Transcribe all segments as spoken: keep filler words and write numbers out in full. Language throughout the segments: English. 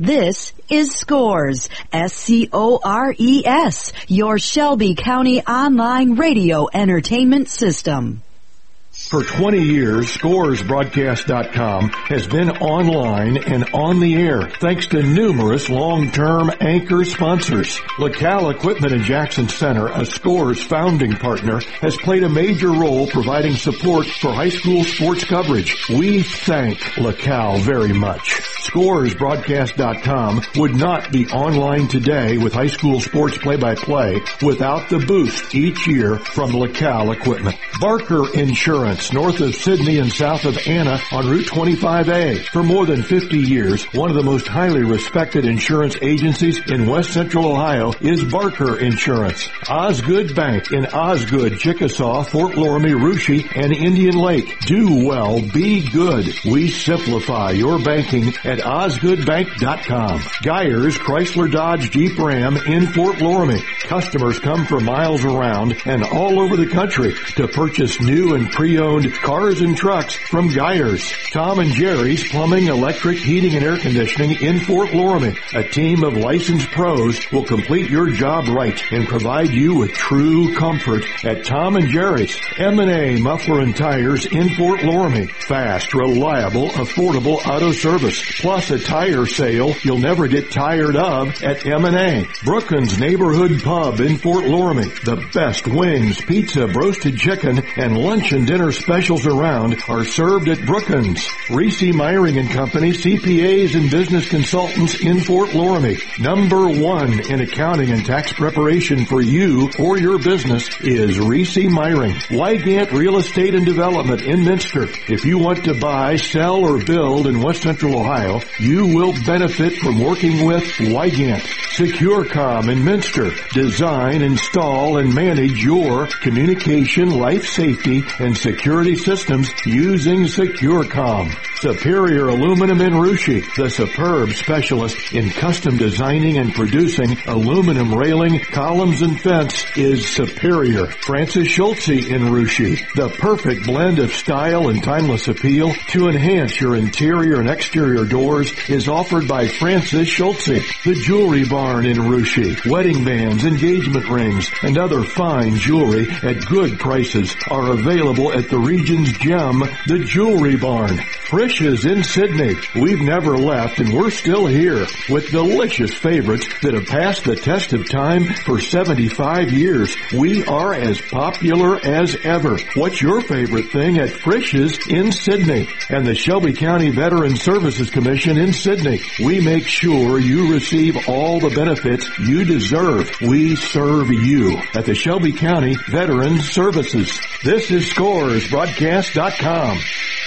This is Scores, S C O R E S, your Shelby County online radio entertainment system. For twenty years, Scores Broadcast dot com has been online and on the air thanks to numerous long-term anchor sponsors. LaCal Equipment in Jackson Center, a Scores founding partner, has played a major role providing support for high school sports coverage. We thank LaCal very much. Scores Broadcast dot com would not be online today with high school sports play-by-play without the boost each year from LaCal Equipment. Barker Insurance, north of Sydney and south of Anna on Route twenty-five A. For more than fifty years, one of the most highly respected insurance agencies in West Central Ohio is Barker Insurance. Osgood Bank in Osgood, Chickasaw, Fort Loramie, Russia, and Indian Lake. Do well, be good. We simplify your banking at Osgood Bank dot com. Geyers Chrysler Dodge Jeep Ram in Fort Loramie. Customers come from miles around and all over the country to purchase new and pre-owned cars and trucks from Geyers. Tom and Jerry's Plumbing, Electric, Heating, and Air Conditioning in Fort Loramie. A team of licensed pros will complete your job right and provide you with true comfort at Tom and Jerry's. M and A Muffler and Tires in Fort Loramie. Fast, reliable, affordable auto service. Plus a tire sale you'll never get tired of at M and A. Brookins Neighborhood Pub in Fort Loramie. The best wings, pizza, roasted chicken, and lunch and dinner specials around are served at Brookins. Reese Myring and Company, C P As and business consultants in Fort Loramie. Number one in accounting and tax preparation for you or your business is Reese Myring. Wygant Real Estate and Development in Minster. If you want to buy, sell, or build in West Central Ohio, you will benefit from working with Wygant. SecureCom in Minster. Design, install, and manage your communication, life safety, and security systems using SecureCom. Superior Aluminum in Russia, the superb specialist in custom designing and producing aluminum railing, columns, and fence is Superior. Francis Schultze in Russia, the perfect blend of style and timeless appeal to enhance your interior and exterior doors is offered by Francis Schultze. The Jewelry Barn in Russia, wedding bands, engagement rings, and other fine jewelry at good prices are available at the region's gem, the Jewelry Barn. Frisch's in Sydney. We've never left and we're still here with delicious favorites that have passed the test of time for seventy-five years. We are as popular as ever. What's your favorite thing at Frisch's in Sydney? And the Shelby County Veteran Services Commission in Sydney. We make sure you receive all the benefits you deserve. We serve you at the Shelby County Veteran Services. This is Scores Broadcast dot com.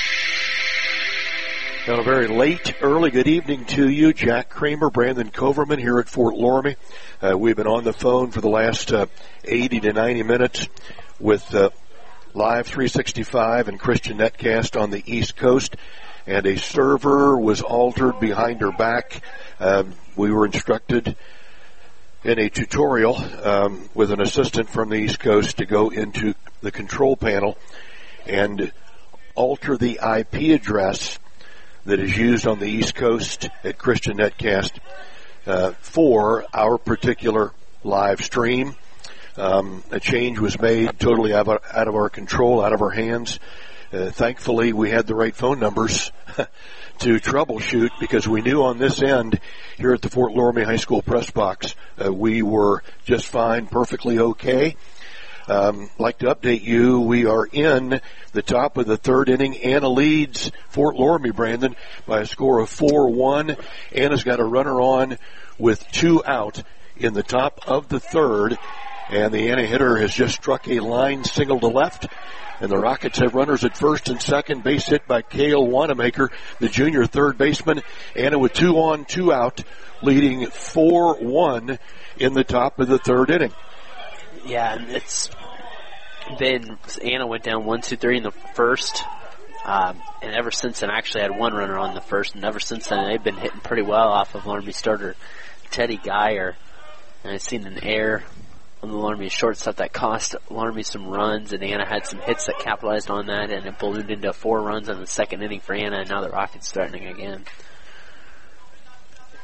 On a very late, early good evening to you. Jack Kramer, Brandon Coverman here at Fort Loramie. Uh, we've been on the phone for the last uh, eighty to ninety minutes with uh, Live three sixty-five and Christian Netcast on the East Coast. And a server was altered behind her back. Um, we were instructed in a tutorial um, with an assistant from the East Coast to go into the control panel and alter the I P address that is used on the East Coast at Christian Netcast uh, for our particular live stream. Um, a change was made totally out of, out of our control, out of our hands. Uh, thankfully, we had the right phone numbers to troubleshoot because we knew on this end here at the Fort Loramie High School press box uh, we were just fine, perfectly okay. Um, like to update you, we are in the top of the third inning. Anna leads Fort Loramie, Brandon, by a score of four one. Anna's got a runner on with two out in the top of the third, and the Anna hitter has just struck a line single to left. And the Rockets have runners at first and second. Base hit by Cale Wanamaker, the junior third baseman. Anna with two on, two out, leading four one in the top of the third inning. Yeah, and it's been, Anna went down one, two, three in the first, um, and ever since then, I actually had one runner on the first, and ever since then, they've been hitting pretty well off of Loramie starter Teddy Geyer. And I've seen an error on the Loramie shortstop that cost Loramie some runs, and Anna had some hits that capitalized on that, and it ballooned into four runs in the second inning for Anna, and now the Rockets starting again.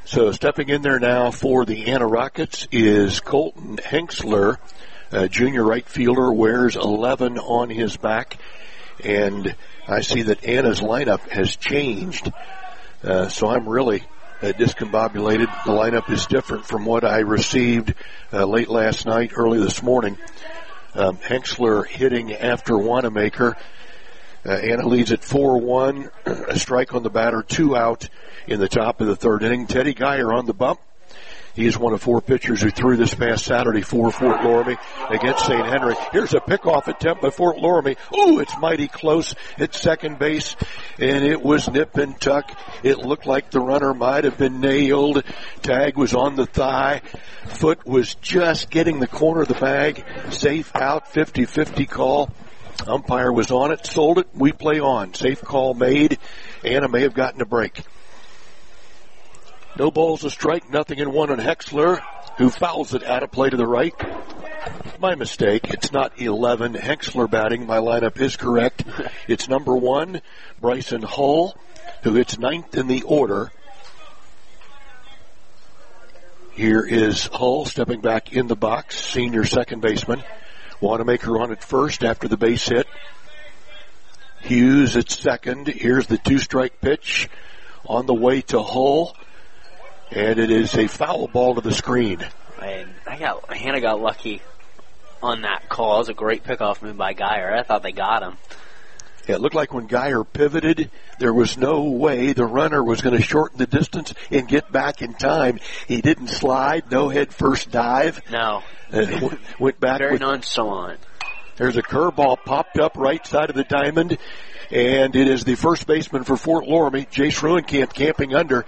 So stepping in there now for the Anna Rockets is Colton Henksler, a junior right fielder, wears eleven on his back. And I see that Anna's lineup has changed. Uh, so I'm really uh, discombobulated. The lineup is different from what I received uh, late last night, early this morning. Um, Henksler hitting after Wanamaker. Uh, Anna leads at four one. A strike on the batter, two out in the top of the third inning. Teddy Geyer on the bump. He is one of four pitchers who threw this past Saturday for Fort Loramie against Saint Henry. Here's a pickoff attempt by Fort Loramie. Ooh, it's mighty close at second base, and it was nip and tuck. It looked like the runner might have been nailed. Tag was on the thigh. Foot was just getting the corner of the bag. Safe out, fifty-fifty call. Umpire was on it, sold it. We play on. Safe call made. Anna may have gotten a break. No balls, a strike, nothing in one on Henksler, who fouls it out of play to the right. My mistake. It's not eleven. Henksler batting. My lineup is correct. It's number one, Bryson Hull, who hits ninth in the order. Here is Hull stepping back in the box, senior second baseman. Wanamaker on at first after the base hit. Hughes at second. Here's the two-strike pitch on the way to Hull. And it is a foul ball to the screen. And I got Hannah got lucky on that call. It was a great pickoff move by Geyer. I thought they got him. Yeah, it looked like when Geyer pivoted, there was no way the runner was going to shorten the distance and get back in time. He didn't slide, no head first dive. No. Uh, went back. Very with, nonchalant. There's a curveball popped up right side of the diamond, and it is the first baseman for Fort Loramie, Jace Ruenkamp, camping under.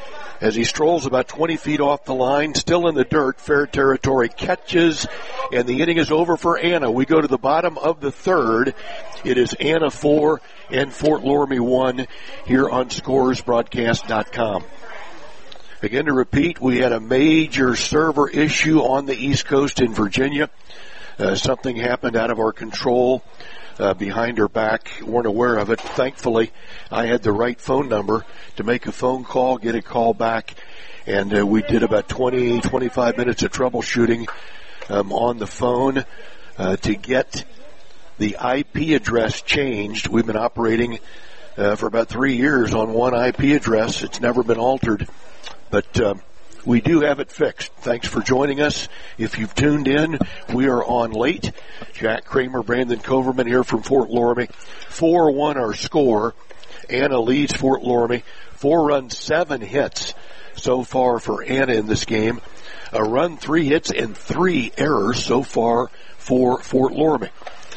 As he strolls about twenty feet off the line, still in the dirt, fair territory, catches, and the inning is over for Anna. We go to the bottom of the third. It is Anna four and Fort Loramie one here on Scores Broadcast dot com. Again, to repeat, we had a major server issue on the East Coast in Virginia. Uh, something happened out of our control. Uh, behind her back, weren't aware of it. Thankfully, I had the right phone number to make a phone call, get a call back, and uh, we did about twenty, twenty-five minutes of troubleshooting um, on the phone uh, to get the I P address changed. We've been operating uh, for about three years on one I P address. It's never been altered, but uh, we do have it fixed. Thanks for joining us. If you've tuned in, we are on late. Jack Kramer, Brandon Coverman here from Fort Loramie. four one our score. Anna leads Fort Loramie. Four runs, seven hits so far for Anna in this game. A run, three hits, and three errors so far for Fort Loramie.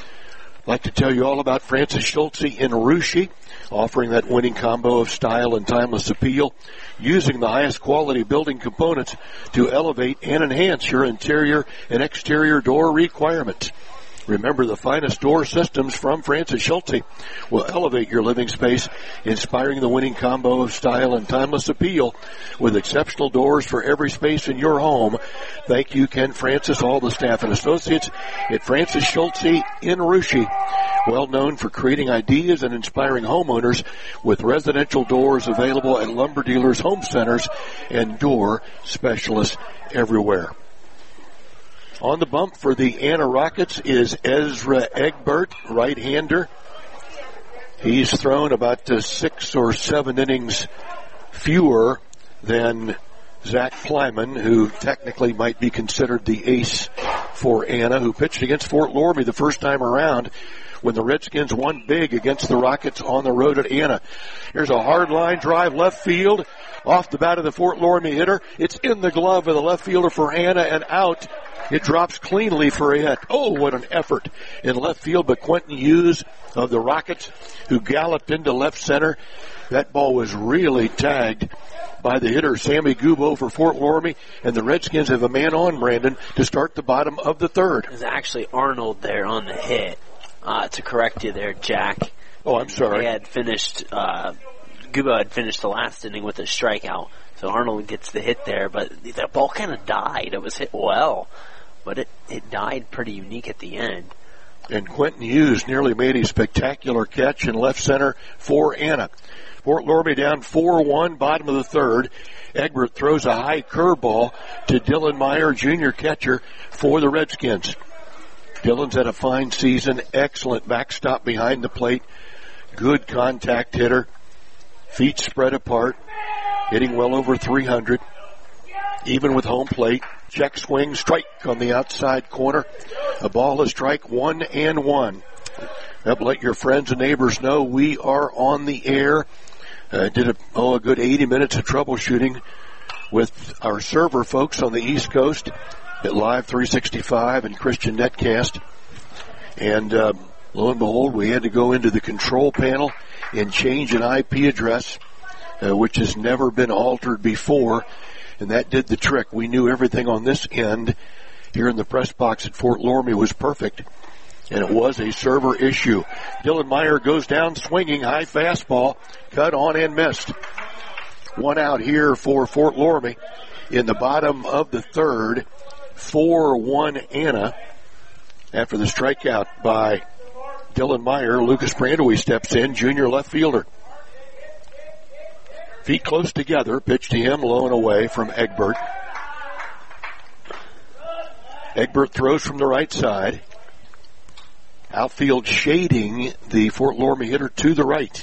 I'd like to tell you all about Francis Schultze in Russia, offering that winning combo of style and timeless appeal, using the highest quality building components to elevate and enhance your interior and exterior door requirements. Remember, the finest door systems from Francis Schultze will elevate your living space, inspiring the winning combo of style and timeless appeal with exceptional doors for every space in your home. Thank you, Ken Francis, all the staff and associates at Francis Schultze in Russia, well known for creating ideas and inspiring homeowners with residential doors available at lumber dealers, home centers, and door specialists everywhere. On the bump for the Anna Rockets is Ezra Egbert, right-hander. He's thrown about uh, six or seven innings fewer than Zach Plyman, who technically might be considered the ace for Anna, who pitched against Fort Loramie the first time around when the Redskins won big against the Rockets on the road at Anna. Here's a hard line drive left field off the bat of the Fort Loramie hitter. It's in the glove of the left fielder for Anna and out. It drops cleanly for a hit. Oh, what an effort in left field by Quentin Hughes of the Rockets, who galloped into left center. That ball was really tagged by the hitter, Sammy Gubo, for Fort Loramie, and the Redskins have a man on, Brandon, to start the bottom of the third. There's actually Arnold there on the hit. Uh, to correct you there, Jack. Oh, I'm sorry. They had finished, uh, Gubo had finished the last inning with a strikeout. So Arnold gets the hit there, but the ball kind of died. It was hit well, but it, it died pretty unique at the end. And Quentin Hughes nearly made a spectacular catch in left center for Anna. Fort Loramie down four one, bottom of the third. Egbert throws a high curveball to Dylan Meyer, junior catcher for the Redskins. Dylan's had a fine season, excellent backstop behind the plate, good contact hitter, feet spread apart, hitting well over three hundred, even with home plate. Check swing, strike on the outside corner. A ball, a strike, one and one. Yep, let your friends and neighbors know we are on the air. Uh, did a, oh, a good eighty minutes of troubleshooting with our server folks on the East Coast at Live three sixty-five and Christian Netcast. And uh, lo and behold, we had to go into the control panel and change an I P address, uh, which has never been altered before. And that did the trick. We knew everything on this end here in the press box at Fort Loramie was perfect. And it was a server issue. Dylan Meyer goes down swinging, high fastball, cut on and missed. One out here for Fort Loramie in the bottom of the third. four one Anna. After the strikeout by Dylan Meyer, Lucas Brandewie steps in, junior left fielder. Feet close together, pitch to him, low and away from Egbert. Egbert throws from the right side. Outfield shading the Fort Loramie hitter to the right.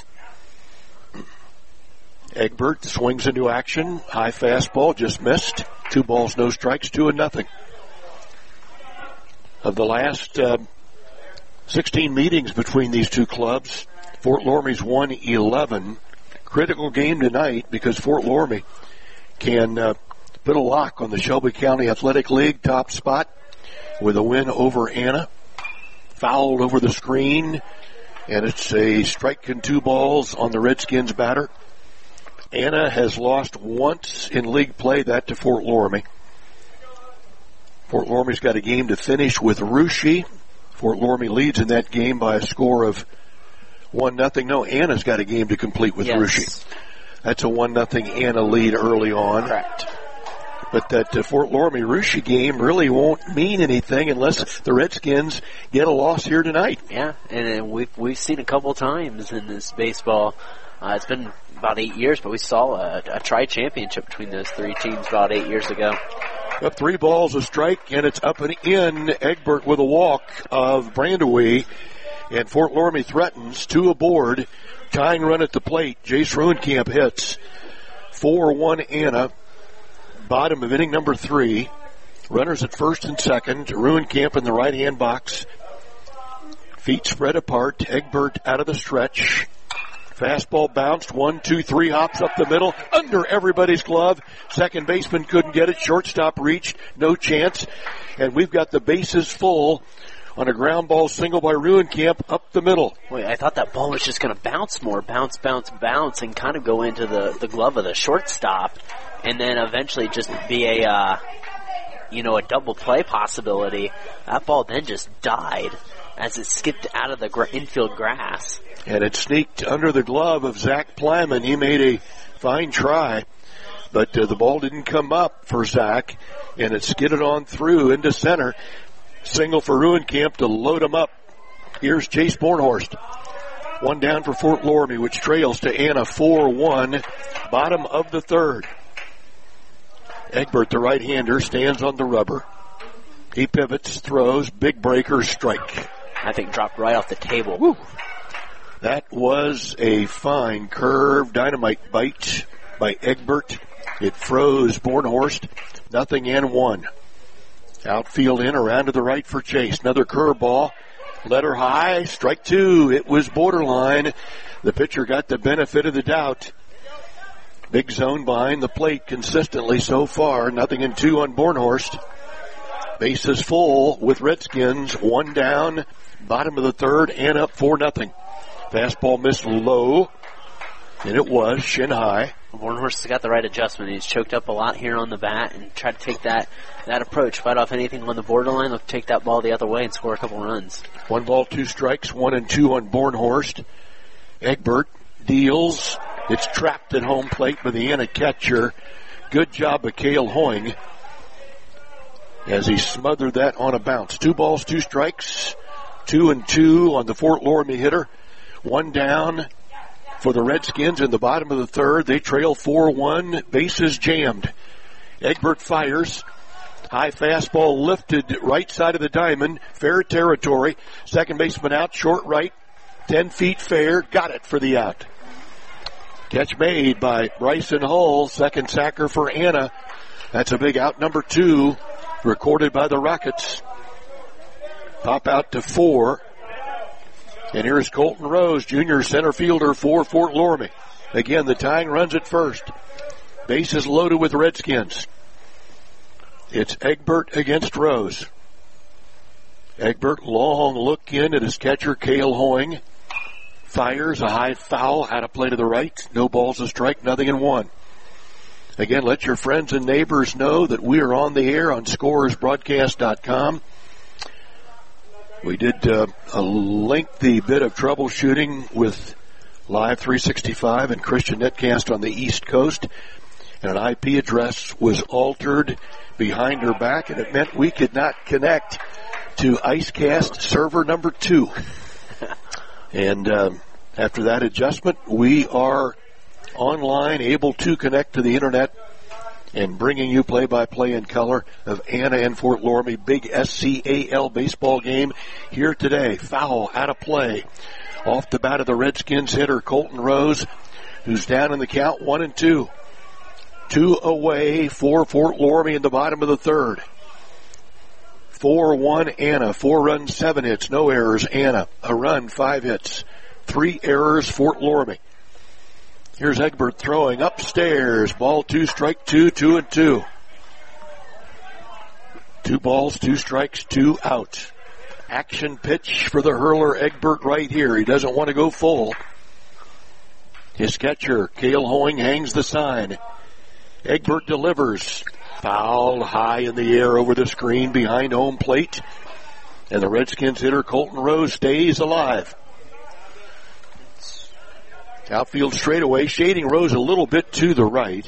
Egbert swings into action. High fastball, just missed. Two balls, no strikes, two and nothing. Of the last uh, sixteen meetings between these two clubs, Fort Loramie's won eleven. Critical game tonight because Fort Loramie can uh, put a lock on the Shelby County Athletic League top spot with a win over Anna. Fouled over the screen, and it's a strike and two balls on the Redskins batter. Anna has lost once in league play, that to Fort Loramie. Fort Loramie's got a game to finish with Russia. Fort Loramie leads in that game by a score of one nothing. No, Anna's got a game to complete with yes. Russia. That's a one nothing Anna lead early on. Correct. But that uh, Fort Loramie Russia game really won't mean anything unless the Redskins get a loss here tonight. Yeah, and we've we've seen a couple times in this baseball. Uh, it's been about eight years, but we saw a, a tri-championship between those three teams about eight years ago. Up three balls, a strike, and it's up and in. Egbert with a walk of Brandewie, and Fort Loramie threatens, two aboard, tying run at the plate. Jace Ruenkamp hits. four one Anna. Bottom of inning number three. Runners at first and second. Ruenkamp in the right-hand box. Feet spread apart. Egbert out of the stretch. Fastball bounced. One, two, three. Hops up the middle. Under everybody's glove. Second baseman couldn't get it. Shortstop reached. No chance. And we've got the bases full on a ground ball single by Ruenkamp up the middle. Wait, I thought that ball was just going to bounce more. Bounce, bounce, bounce, and kind of go into the, the glove of the shortstop. And then eventually just be a, uh, you know, a double play possibility. That ball then just died as it skipped out of the gra- infield grass. And it sneaked under the glove of Zach Plyman. He made a fine try, but uh, the ball didn't come up for Zach, and it skidded on through into center. Single for Ruenkamp to load him up. Here's Chase Bornhorst. One down for Fort Loramie, which trails to Anna four one, bottom of the third. Egbert, the right-hander, stands on the rubber. He pivots, throws, big breaker, strike. I think dropped right off the table. Woo. That was a fine curve, dynamite bite by Egbert. It froze Bornhorst. Nothing and one. Outfield in, around to the right for Chase. Another curveball. Letter high, strike two. It was borderline. The pitcher got the benefit of the doubt. Big zone behind the plate consistently so far. Nothing in two on Bornhorst. Bases full with Redskins. One down, bottom of the third, and up four nothing. Fastball missed low, and it was shin high. Bornhorst has got the right adjustment. He's choked up a lot here on the bat and tried to take that, that approach. Fight off anything on the borderline. Look, take that ball the other way and score a couple runs. One ball, two strikes, one and two on Bornhorst. Egbert deals. It's trapped at home plate by the Anna catcher. Good job of Cale Hoying as he smothered that on a bounce. Two balls, two strikes. Two and two on the Fort Loramie hitter. One down for the Redskins in the bottom of the third. They trail four one, bases jammed. Egbert fires. High fastball lifted right side of the diamond. Fair territory. Second baseman out, short right. Ten feet fair. Got it for the out. Catch made by Bryson Hull. Second sacker for Anna. That's a big out, number two, recorded by the Rockets. Pop out to four. And here's Colton Rose, junior center fielder for Fort Loramie. Again, the tying runs at first. Bases loaded with Redskins. It's Egbert against Rose. Egbert, long look in at his catcher, Cale Hoying. Fires a high foul, out of play to the right. No balls, a strike, nothing in one. Again, let your friends and neighbors know that we are on the air on Scores Broadcast dot com. We did uh, a lengthy bit of troubleshooting with Live three sixty-five and Christian Netcast on the East Coast, and an I P address was altered behind her back, and it meant we could not connect to IceCast server number two. And um, after that adjustment, we are online, able to connect to the internet, and bringing you play-by-play in color of Anna and Fort Loramie. Big S C A L baseball game here today. Foul out of play. Off the bat of the Redskins hitter, Colton Rose, who's down in the count, one and two. Two away for Fort Loramie in the bottom of the third. four one Anna. Four runs, seven hits. No errors, Anna. A run, five hits. Three errors, Fort Loramie. Here's Egbert throwing upstairs. Ball two, strike two, two and two. Two balls, two strikes, two out. Action pitch for the hurler, Egbert, right here. He doesn't want to go full. His catcher, Cale Hoying, hangs the sign. Egbert delivers. Foul high in the air over the screen behind home plate. And the Redskins hitter, Colton Rose, stays alive. Outfield straightaway, shading Rose a little bit to the right.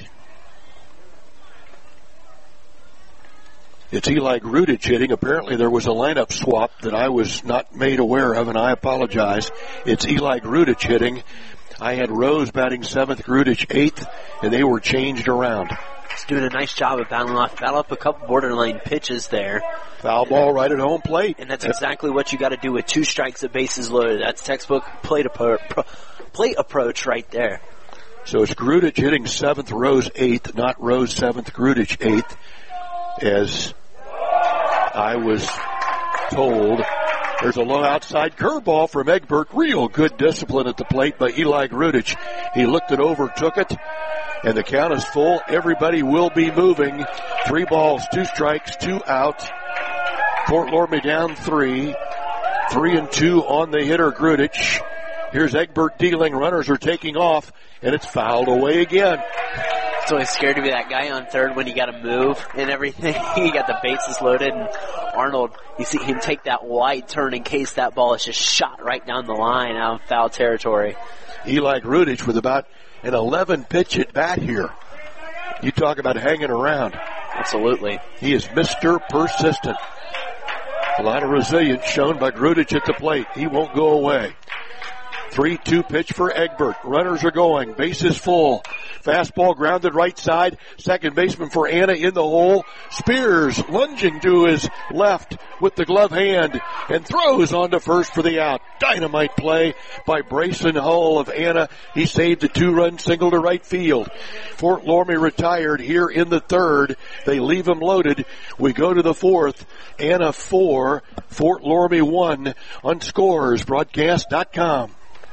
It's Eli Grudich hitting. Apparently there was a lineup swap that I was not made aware of, and I apologize. It's Eli Grudich hitting. I had Rose batting seventh, Grudich eighth, and they were changed around. He's doing a nice job of battling off, battle up a couple borderline pitches there. Foul ball right at home plate. And that's exactly what you got to do with two strikes at bases loaded. That's textbook plate, appro- pro- plate approach right there. So it's Grudich hitting seventh, Rose eighth, not Rose seventh, Grudich eighth, as I was told. There's a low outside curveball from Egbert. Real good discipline at the plate by Eli Grudich. He looked it over, took it, and the count is full. Everybody will be moving. Three balls, two strikes, two out. Fort Loramie down three. Three and two on the hitter, Grudich. Here's Egbert dealing. Runners are taking off, and it's fouled away again. It's always scared to be that guy on third when you got to move and everything. You got the bases loaded, and Arnold, you see him take that wide turn in case that ball is just shot right down the line out of foul territory. Eli Grudich with about an eleven pitch at bat here. You talk about hanging around. Absolutely. He is Mister Persistent. A lot of resilience shown by Grudich at the plate. He won't go away. three two pitch for Egbert. Runners are going. Bases full. Fastball grounded right side. Second baseman for Anna in the hole. Spears lunging to his left with the glove hand and throws on to first for the out. Dynamite play by Bryson Hull of Anna. He saved the two-run single to right field. Fort Loramie retired here in the third. They leave him loaded. We go to the fourth. Anna four, Fort Loramie one on Scores Broadcast dot com.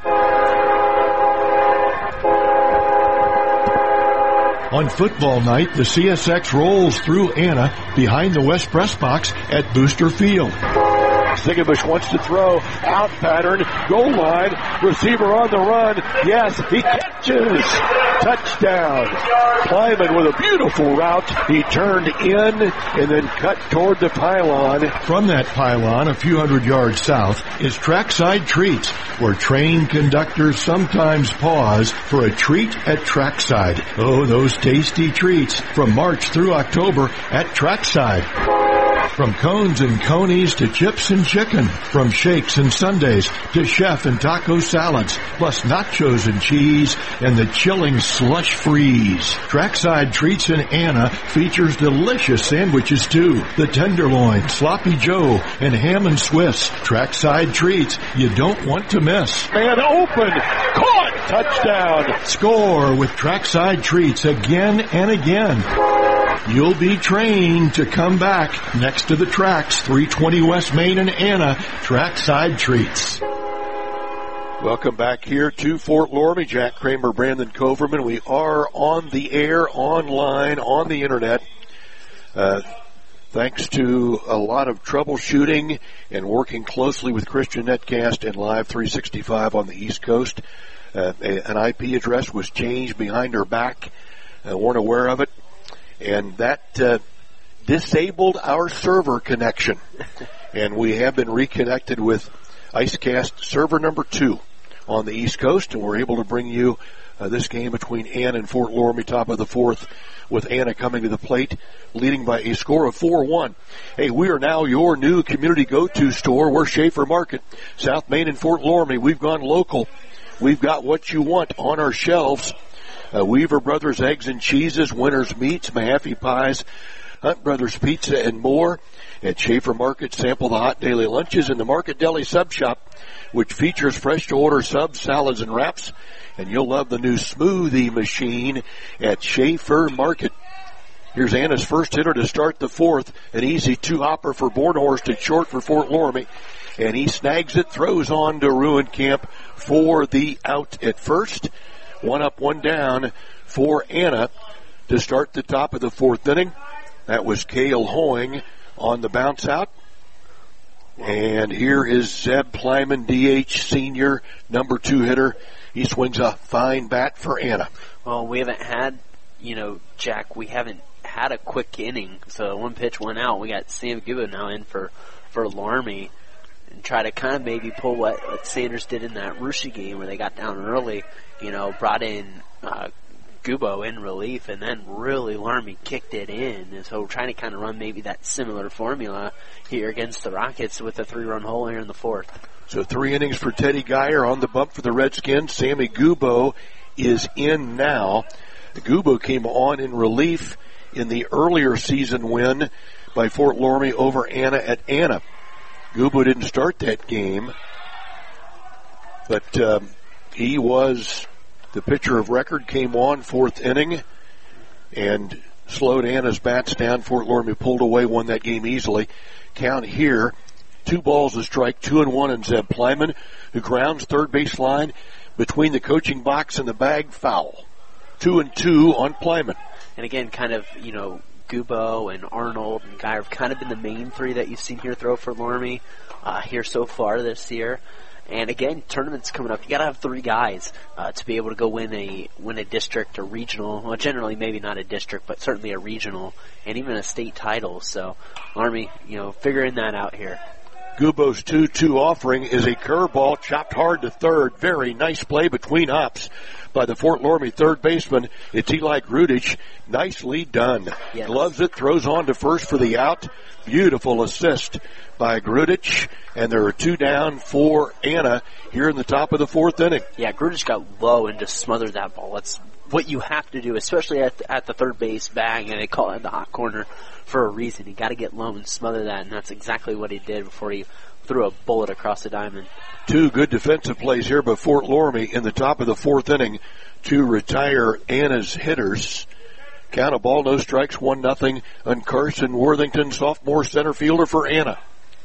On football night, the C S X rolls through Anna behind the West Press Box at Booster Field. Sigabush wants to throw, out pattern, goal line, receiver on the run. Yes, he catches. Touchdown. Kleiman with a beautiful route. He turned in and then cut toward the pylon. From that pylon, a few hundred yards south, is Trackside Treats, where train conductors sometimes pause for a treat at Trackside. Oh, those tasty treats from March through October at Trackside. From cones and conies to chips and chicken. From shakes and sundaes to chef and taco salads. Plus nachos and cheese and the chilling slush freeze. Trackside Treats in Anna features delicious sandwiches too. The tenderloin, sloppy Joe, and ham and Swiss. Trackside Treats you don't want to miss. Man open, caught, touchdown. Score with Trackside Treats again and again. You'll be trained to come back next to the tracks, three twenty West Main in Anna, Trackside Treats. Welcome back here to Fort Loramie. Jack Kramer, Brandon Coverman. We are on the air, online, on the internet. Uh, thanks to a lot of troubleshooting and working closely with Christian Netcast and Live three sixty-five on the East Coast. Uh, a, an I P address was changed behind our back. Uh, weren't aware of it. And that uh, disabled our server connection. And we have been reconnected with IceCast server number two on the East Coast, and we're able to bring you uh, this game between Anna and Fort Loramie, top of the fourth, with Anna coming to the plate, leading by a score of four one. Hey, we are now your new community go-to store. We're Schaefer Market, South Main and Fort Loramie. We've gone local. We've got what you want on our shelves. Uh, Weaver Brothers Eggs and Cheeses, Winners Meats, Mahaffey Pies, Hunt Brothers Pizza, and more. At Schaefer Market, sample the hot daily lunches in the Market Deli Sub Shop, which features fresh-to-order subs, salads, and wraps. And you'll love the new smoothie machine at Schaefer Market. Here's Anna's first hitter to start the fourth, an easy two-hopper for Bornhorst at short for Fort Loramie. And he snags it, throws on to Ruencamp for the out at first. One up, one down for Anna to start the top of the fourth inning. That was Cale Hoying on the bounce out. And here is Zeb Plyman, D H senior, number two hitter. He swings a fine bat for Anna. Well, we haven't had, you know, Jack, we haven't had a quick inning. So one pitch, one out. We got Sam Gubo now in for, for Loramie. And try to kind of maybe pull what, what Sanders did in that Russia game where they got down early, you know, brought in uh, Gubo in relief, and then really Loramie kicked it in. And so we're trying to kind of run maybe that similar formula here against the Rockets with a three-run hole here in the fourth. So three innings for Teddy Geyer on the bump for the Redskins. Sammy Gubo is in now. Gubo came on in relief in the earlier season win by Fort Loramie over Anna at Anna. Gubo didn't start that game, but um, he was the pitcher of record, came on fourth inning and slowed Anna's bats down. Fort Loramie pulled away, won that game easily. Count here, two balls a strike, two and one, and Zeb Plyman, who grounds third base line between the coaching box and the bag, foul. Two and two on Plyman. And again, kind of, you know, Gubo and Arnold and Geyer have kind of been the main three that you've seen here throw for Loramie uh, here so far this year. And again, tournaments coming up. You got to have three guys uh, to be able to go win a win a district or regional. Well, generally maybe not a district, but certainly a regional and even a state title. So Loramie, you know, figuring that out here. Gubo's two two offering is a curveball chopped hard to third. Very nice play between hops by the Fort Loramie third baseman. It's Eli Grudich. Nicely done. Yes. Gloves it, throws on to first for the out. Beautiful assist by Grudich. And there are two down for Anna here in the top of the fourth inning. Yeah, Grudich got low and just smothered that ball. That's what you have to do, especially at the, at the third base bag, and they call it the hot corner for a reason. You got to get low and smother that, and that's exactly what he did before he threw a bullet across the diamond. Two good defensive plays here by Fort Loramie in the top of the fourth inning to retire Anna's hitters. Count a ball, no strikes, one nothing on Carson Worthington, sophomore center fielder for Anna.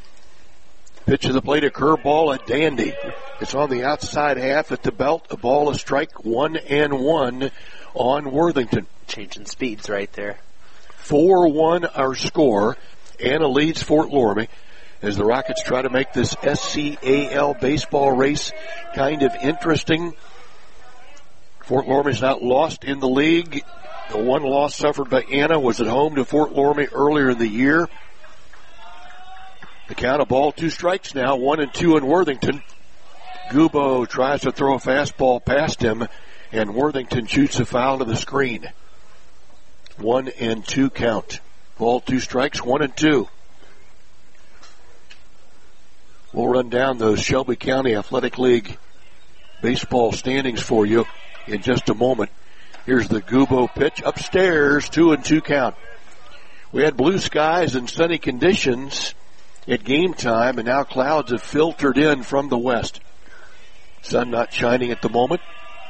Pitch to the plate, a curveball, a dandy. It's on the outside half at the belt. A ball, a strike, one and one on Worthington. Changing speeds right there. four one our score. Anna leads Fort Loramie as the Rockets try to make this S C A L baseball race kind of interesting. Fort Loramie's not lost in the league. The one loss suffered by Anna was at home to Fort Loramie earlier in the year. The count of ball, two strikes now, one and two in Worthington. Gubo tries to throw a fastball past him, and Worthington shoots a foul to the screen. One and two count. Ball, two strikes, one and two. We'll run down those Shelby County Athletic League baseball standings for you in just a moment. Here's the Gubo pitch upstairs, two and two count. We had blue skies and sunny conditions at game time, and now clouds have filtered in from the west. Sun not shining at the moment.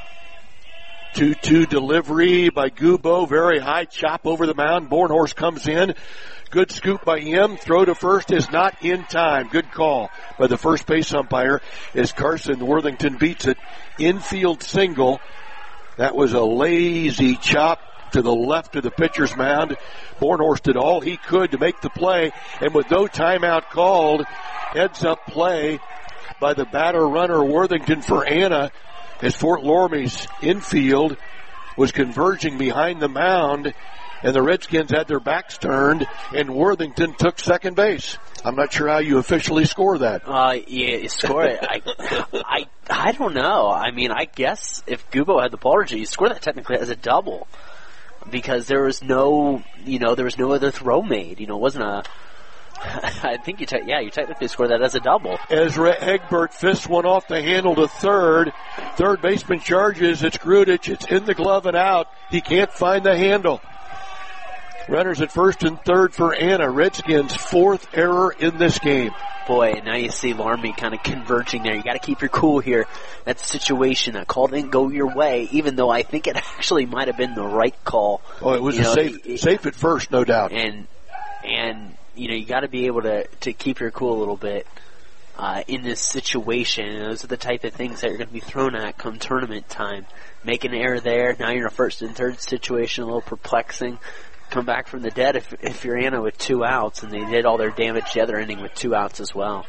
two two delivery by Gubo. Very high chop over the mound. Bornhorst comes in. Good scoop by him. Throw to first is not in time. Good call by the first base umpire as Carson Worthington beats it. Infield single. That was a lazy chop to the left of the pitcher's mound. Bornhorst did all he could to make the play, and with no timeout called, heads up play by the batter runner Worthington for Anna as Fort Loramie's infield was converging behind the mound, and the Redskins had their backs turned, and Worthington took second base. I'm not sure how you officially score that. Uh, yeah, you score it. I, I, I don't know. I mean, I guess if Gubo had the ball, you score that technically as a double, because there was no, you know, there was no other throw made. You know, it wasn't a. I think you, te- yeah, you technically score that as a double. Ezra Egbert fists one off the handle to third. Third baseman charges. It's Grudich. It's in the glove and out. He can't find the handle. Runners at first and third for Anna. Redskins' fourth error in this game. Boy, now you see Laramie kind of converging there. You got to keep your cool here. That situation, that call didn't go your way, even though I think it actually might have been the right call. Oh, it was you a know, safe, it, safe at first, no doubt. And and you know you got to be able to to keep your cool a little bit uh, in this situation. And those are the type of things that you're going to be thrown at come tournament time. Make an error there. Now you're in a first and third situation, a little perplexing. Come back from the dead if if you're Anna with two outs, and they did all their damage the other inning with two outs as well.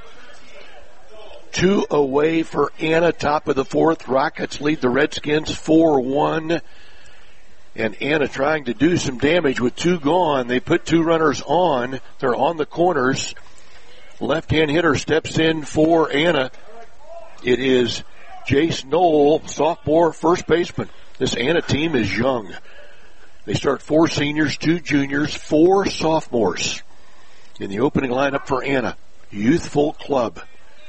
Two away for Anna, top of the fourth. Rockets lead the Redskins four one. And Anna trying to do some damage with two gone. They put two runners on. They're on the corners. Left-hand hitter steps in for Anna. It is Jace Knoll, sophomore first baseman. This Anna team is young. They start four seniors, two juniors, four sophomores in the opening lineup for Anna. Youthful club.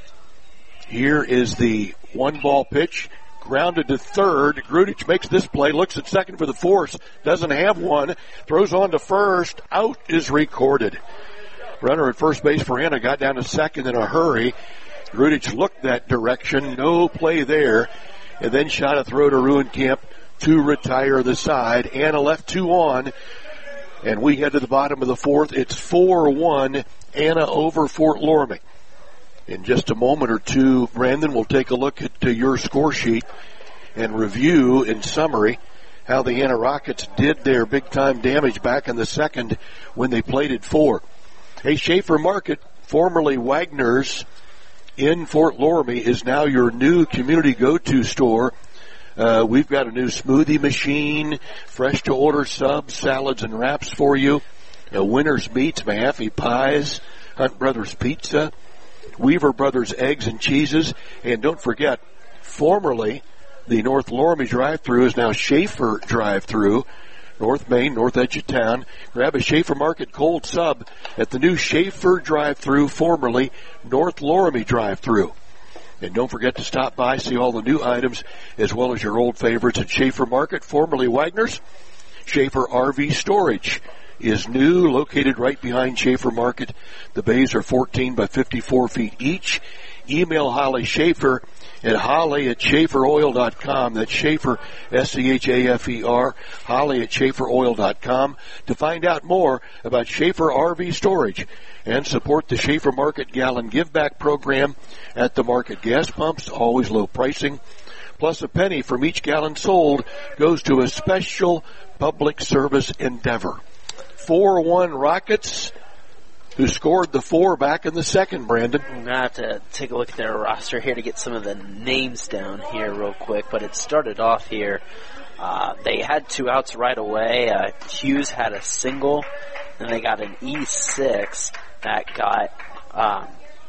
Here is the one-ball pitch. Grounded to third. Grudich makes this play, looks at second for the force. Doesn't have one. Throws on to first. Out is recorded. Runner at first base for Anna got down to second in a hurry. Grudich looked that direction. No play there. And then shot a throw to Ruencamp to retire the side. Anna left two on. And we head to the bottom of the fourth. It's four one. Anna over Fort Loramie. In just a moment or two, Brandon will take a look at uh, your score sheet and review in summary how the Anna Rockets did their big-time damage back in the second when they played at four. Hey, Schaefer Market, formerly Wagner's in Fort Loramie, is now your new community go-to store. Uh, we've got a new smoothie machine, fresh-to-order subs, salads, and wraps for you. Uh, Winter's Meats, Mahaffey Pies, Hunt Brothers Pizza, Weaver Brothers Eggs and Cheeses, and don't forget, formerly the North Loramie drive-thru is now Schaefer drive-thru. North Main, north edge of town. Grab a Schaefer Market cold sub at the new Schaefer drive-thru, formerly North Loramie drive-thru. And don't forget to stop by, see all the new items, as well as your old favorites at Schaefer Market, formerly Wagner's. Schaefer R V Storage is new, located right behind Schaefer Market. The bays are fourteen by fifty-four feet each. Email Holly Schaefer at holly at schaefer oil dot com. That's Schaefer, S C H A F E R, holly at schaefer oil dot com to find out more about Schaefer R V Storage and support the Schaefer Market Gallon Give Back program at the market. Gas pumps, always low pricing. Plus a penny from each gallon sold goes to a special public service endeavor. four one Rockets, who scored the four back in the second, Brandon. I'm going to have to take a look at their roster here to get some of the names down here real quick, but it started off here. Uh, they had two outs right away. Uh, Hughes had a single, and they got an E six that got um,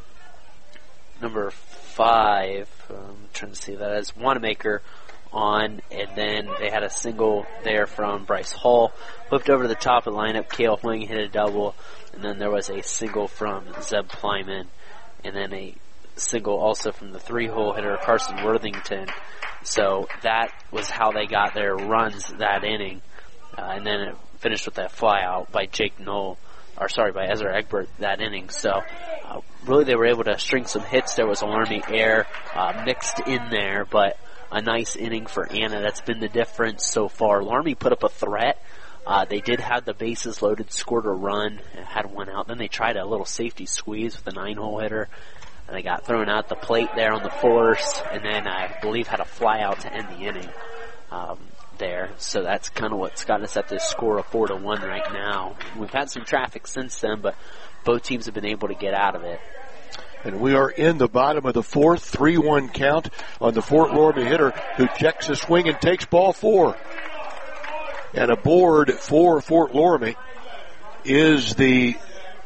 number five. I'm trying to see that as Wanamaker on, and then they had a single there from Bryce Hall. Flipped over to the top of the lineup, Cale Wing hit a double, and then there was a single from Zeb Plyman, and then a single also from the three-hole hitter Carson Worthington. So that was how they got their runs that inning. Uh, and then it finished with that fly out by Jake Knoll, or sorry, by Ezra Egbert that inning. So uh, really they were able to string some hits. There was Army air uh, mixed in there, but a nice inning for Anna. That's been the difference so far. Laramie put up a threat. Uh, they did have the bases loaded, scored a run, and had one out. Then they tried a little safety squeeze with a nine-hole hitter. And they got thrown out the plate there on the force, and then I believe had a fly out to end the inning um, there. So that's kind of what's got us at this score of four to one right now. We've had some traffic since then, but both teams have been able to get out of it. And we are in the bottom of the fourth, three one count on the Fort Loramie hitter who checks a swing and takes ball four. And aboard for Fort Loramie is the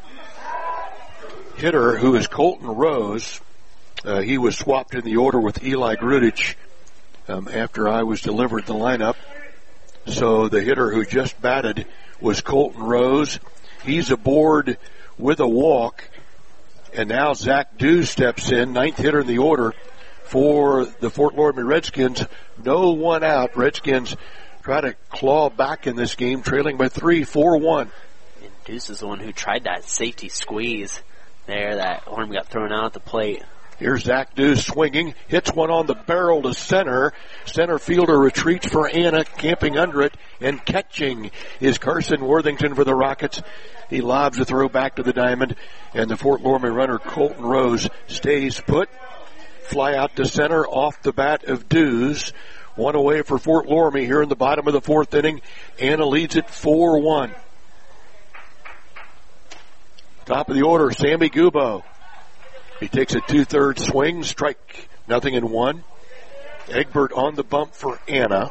hitter who is Colton Rose. Uh, he was swapped in the order with Eli Grudich um, after I was delivered the lineup. So the hitter who just batted was Colton Rose. He's aboard with a walk. And now Zach Dew steps in, ninth hitter in the order for the Fort Loramie Redskins. No one out. Redskins try to claw back in this game, trailing by three, four one. And Deuce is the one who tried that safety squeeze there. That arm got thrown out at the plate. Here's Zach Dew swinging, hits one on the barrel to center. Center fielder retreats for Anna, camping under it, and catching is Carson Worthington for the Rockets. He lobs a throw back to the diamond, and the Fort Loramie runner Colton Rose stays put. Fly out to center off the bat of Dews. One away for Fort Loramie here in the bottom of the fourth inning. Anna leads it four one. Top of the order, Sammy Gubo. He takes a two-thirds swing, strike, nothing in one. Egbert on the bump for Anna.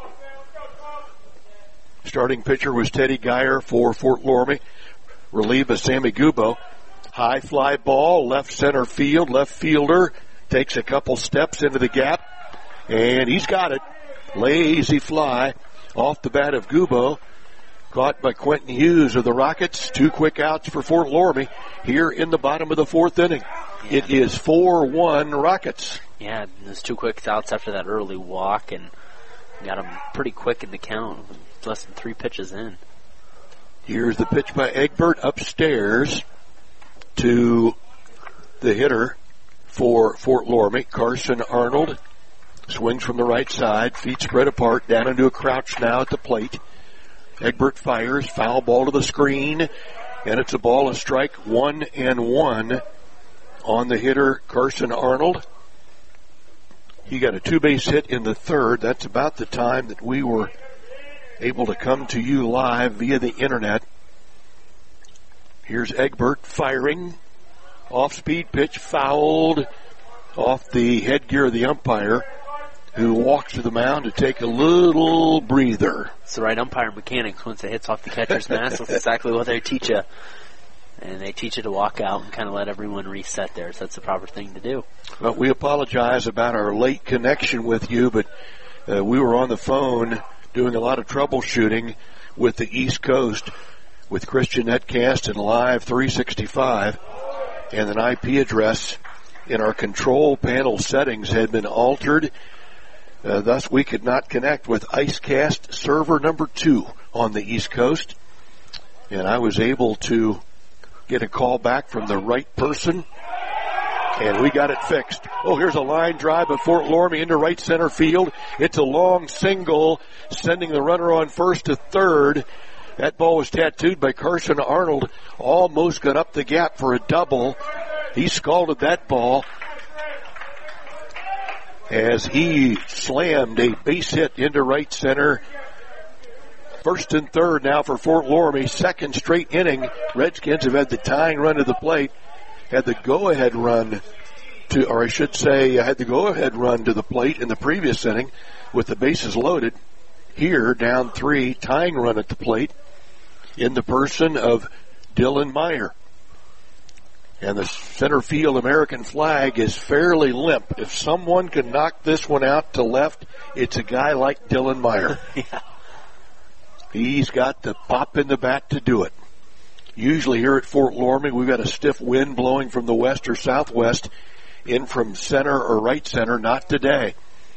Starting pitcher was Teddy Geyer for Fort Loramie. Relieved by Sammy Gubo. High fly ball, left center field, left fielder takes a couple steps into the gap, and he's got it. Lazy fly off the bat of Gubo. Caught by Quentin Hughes of the Rockets. Two quick outs for Fort Loramie here in the bottom of the fourth inning. Yeah. It is four one Rockets. Yeah, there's two quick outs after that early walk, and got them pretty quick in the count. Less than three pitches in. Here's the pitch by Egbert upstairs to the hitter for Fort Loramie, Carson Arnold. Swings from the right side, feet spread apart, down into a crouch now at the plate. Egbert fires, foul ball to the screen, and it's a ball, a strike, one and one on the hitter, Carson Arnold. He got a two-base hit in the third. That's about the time that we were able to come to you live via the internet. Here's Egbert firing. Off-speed pitch fouled off the headgear of the umpire, who walks to the mound to take a little breather. It's the right umpire mechanics. Once it hits off the catcher's mask, that's exactly what they teach you. And they teach you to walk out and kind of let everyone reset there. So that's the proper thing to do. Well, we apologize about our late connection with you, but uh, we were on the phone doing a lot of troubleshooting with the East Coast with Christian Netcast and Live three sixty-five, and an I P address in our control panel settings had been altered. Uh, thus, we could not connect with IceCast server number two on the East Coast. And I was able to get a call back from the right person, and we got it fixed. Oh, here's a line drive of Fort Loramie into right center field. It's a long single, sending the runner on first to third. That ball was tattooed by Carson Arnold. Almost got up the gap for a double. He scalded that ball as he slammed a base hit into right center. First and third now for Fort Loramie. Second straight inning. Redskins have had the tying run to the plate. Had the go-ahead run to, or I should say, had the go-ahead run to the plate in the previous inning with the bases loaded. Here, down three, tying run at the plate in the person of Dylan Meyer. And the center field American flag is fairly limp. If someone can knock this one out to left, it's a guy like Dylan Meyer. Yeah. He's got the pop in the bat to do it. Usually here at Fort Loramie, we've got a stiff wind blowing from the west or southwest in from center or right center. Not today.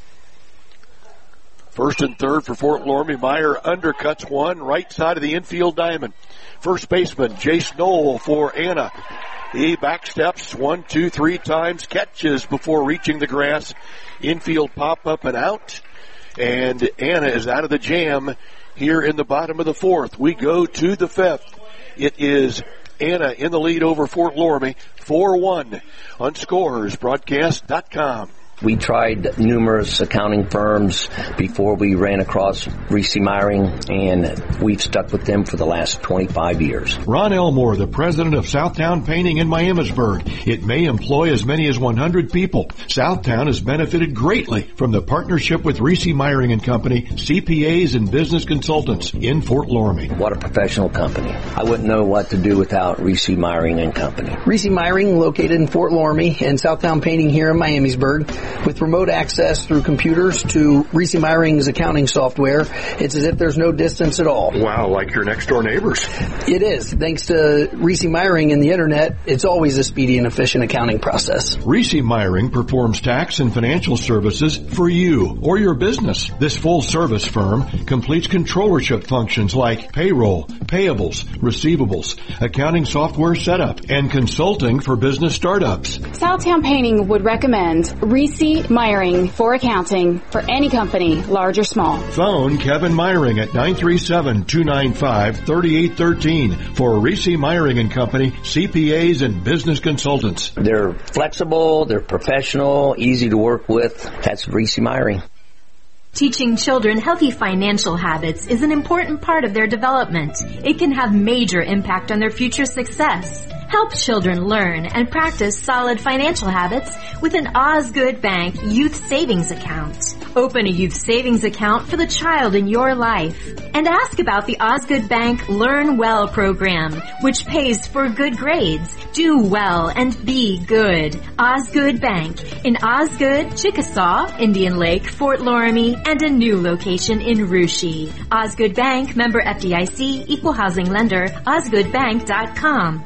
First and third for Fort Loramie. Meyer undercuts one, right side of the infield diamond. First baseman, Jace Knoll for Anna. He backsteps one, two, three times, catches before reaching the grass. Infield pop-up and out. And Anna is out of the jam here in the bottom of the fourth. We go to the fifth. It is Anna in the lead over Fort Loramie, four one on Scores Broadcast dot com. We tried numerous accounting firms before we ran across Reese Meyering, and we've stuck with them for the last twenty-five years. Ron Elmore, the president of Southtown Painting in Miamisburg. It may employ as many as one hundred people. Southtown has benefited greatly from the partnership with Reese Meyering and Company, C P As and business consultants in Fort Loramie. What a professional company. I wouldn't know what to do without Reese Meyering and Company. Reese Meyering, located in Fort Loramie, and Southtown Painting here in Miamisburg. With remote access through computers to Reese Meyering's accounting software, it's as if there's no distance at all. Wow, like your next door neighbors. It is. Thanks to Reese Meyering and the internet, it's always a speedy and efficient accounting process. Reese Meyering performs tax and financial services for you or your business. This full-service firm completes controllership functions like payroll, payables, receivables, accounting software setup, and consulting for business startups. Southtown Painting would recommend Reese Meyering for accounting for any company, large or small. Phone Kevin Meyering at nine three seven, two nine five, three eight one three for Reese Meyering and Company, C P As and business consultants. They're flexible, they're professional, easy to work with. That's Reese Meyering. Teaching children healthy financial habits is an important part of their development. It can have major impact on their future success. Help children learn and practice solid financial habits with an Osgood Bank Youth Savings Account. Open a youth savings account for the child in your life. And ask about the Osgood Bank Learn Well program, which pays for good grades. Do well and be good. Osgood Bank in Osgood, Chickasaw, Indian Lake, Fort Loramie, and a new location in Russia. Osgood Bank, member F D I C, equal housing lender, osgood bank dot com.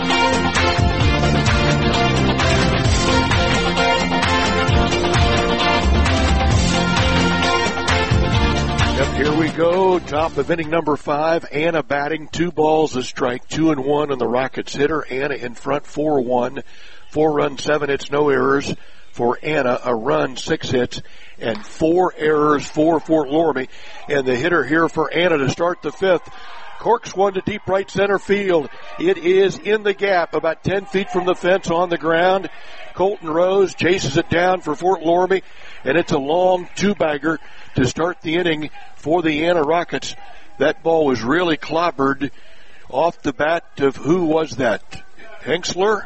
Yep, here we go. Top of inning number five. Anna batting, two balls a strike, two and one on the Rockets hitter. Anna in front, four one. Four runs, seven hits, no errors for Anna. A run, six hits, and four errors for Fort Loramie. And the hitter here for Anna to start the fifth. Corks one to deep right center field. It is in the gap, about ten feet from the fence on the ground. Colton Rose chases it down for Fort Loramie, and it's a long two-bagger to start the inning for the Anna Rockets. That ball was really clobbered off the bat of, who was that? Henksler?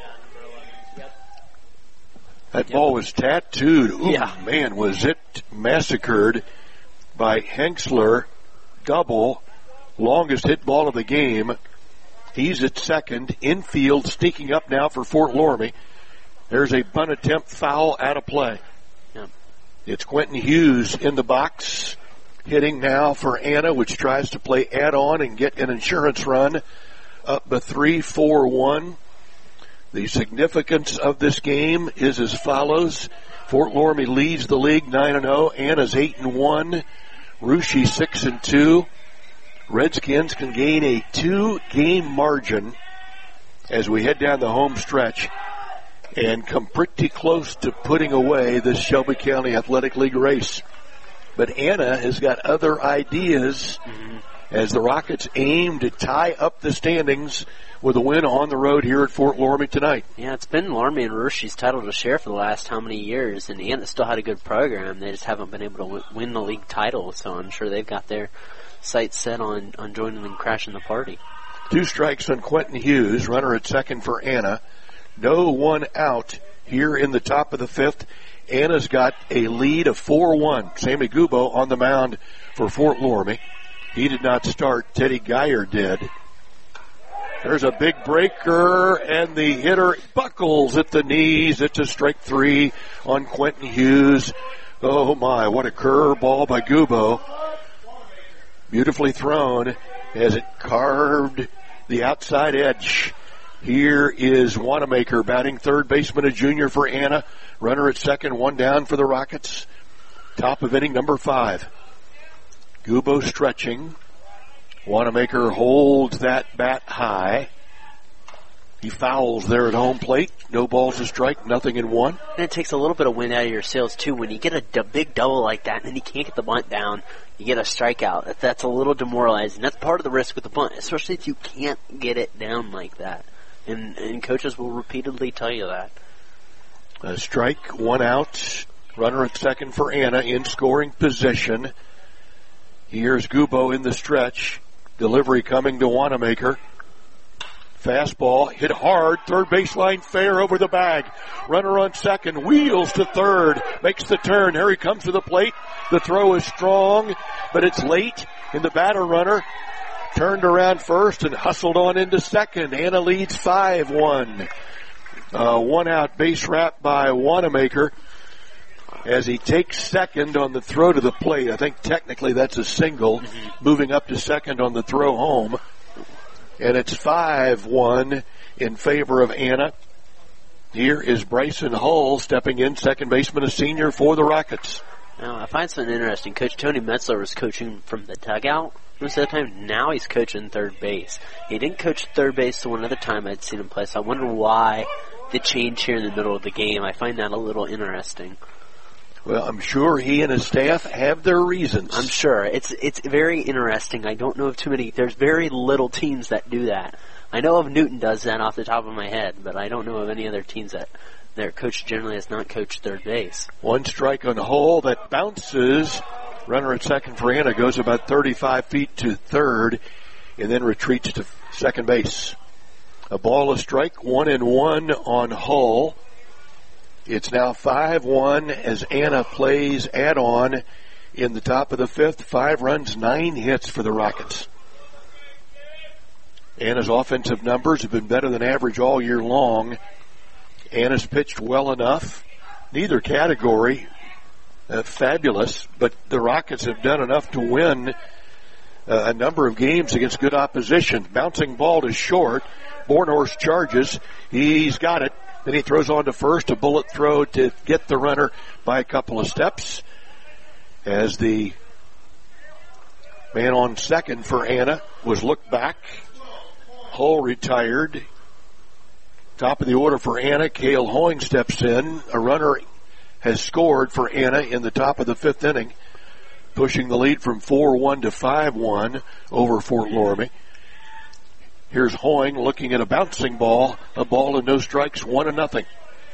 That ball was tattooed. Ooh, yeah. Man, was it massacred by Henksler. Double. Longest hit ball of the game. He's at second. Infield sneaking up now for Fort Loramie. There's a bunt attempt, foul, out of play. Yep. It's Quentin Hughes in the box, hitting now for Anna, which tries to play add-on and get an insurance run up the three four one. The significance of this game is as follows. Fort Loramie leads the league nine and oh. Anna's eight and one. Russia six and two. Redskins can gain a two-game margin as we head down the home stretch and come pretty close to putting away this Shelby County Athletic League race. But Anna has got other ideas mm-hmm. as the Rockets aim to tie up the standings with a win on the road here at Fort Loramie tonight. Yeah, it's been Loramie and Rushie's title to share for the last how many years, and Anna still had a good program. They just haven't been able to w- win the league title, so I'm sure they've got their sights set on, on joining and crashing the party. Two strikes on Quentin Hughes, runner at second for Anna. No one out here in the top of the fifth. Anna's got a lead of four one. Sammy Gubo on the mound for Fort Loramie. He did not start. Teddy Geyer did. There's a big breaker, and the hitter buckles at the knees. It's a strike three on Quentin Hughes. Oh, my, what a curve ball by Gubo. Beautifully thrown as it carved the outside edge. Here is Wanamaker batting third baseman, a junior for Anna. Runner at second, one down for the Rockets. Top of inning number five. Gubo stretching. Wanamaker holds that bat high. He fouls there at home plate. No balls to strike, nothing in one. And it takes a little bit of wind out of your sails, too. When you get a d- big double like that and then you can't get the bunt down, you get a strikeout. That, that's a little demoralizing. That's part of the risk with the bunt, especially if you can't get it down like that. And, and coaches will repeatedly tell you that. A strike, one out. Runner at second for Anna in scoring position. Here's Gubo in the stretch. Delivery coming to Wanamaker. Fastball hit hard. Third baseline fair over the bag. Runner on second. Wheels to third. Makes the turn. Here he comes to the plate. The throw is strong, but it's late. And the batter runner turned around first and hustled on into second. Anna leads five one. Uh, one out base wrap by Wanamaker as he takes second on the throw to the plate. I think technically that's a single, mm-hmm. moving up to second on the throw home. And it's five one in favor of Anna. Here is Bryson Hull stepping in, second baseman, a senior for the Rockets. Now, I find something interesting. Coach Tony Metzler was coaching from the dugout most of the time. Now he's coaching third base. He didn't coach third base the one other time I'd seen him play, so I wonder why the change here in the middle of the game. I find that a little interesting. Well, I'm sure he and his staff have their reasons. I'm sure. It's it's very interesting. I don't know of too many. There's very little teams that do that. I know of Newton does that off the top of my head, but I don't know of any other teams that their coach generally has not coached third base. One strike on the hole that bounces. Runner at second for Anna goes about thirty-five feet to third and then retreats to second base. A ball, a strike, one and one on Hull. It's now five one as Anna plays add-on in the top of the fifth. Five runs, nine hits for the Rockets. Anna's offensive numbers have been better than average all year long. Anna's pitched well enough. Neither category uh, fabulous, but the Rockets have done enough to win uh, a number of games against good opposition. Bouncing ball to short. Bornhorst charges. He's got it. Then he throws on to first, a bullet throw to get the runner by a couple of steps. As the man on second for Anna was looked back. Hull retired. Top of the order for Anna, Cale Hoying steps in. A runner has scored for Anna in the top of the fifth inning, pushing the lead from four one to five one over Fort Loramie. Here's Hoying looking at a bouncing ball, a ball and no strikes, one and nothing.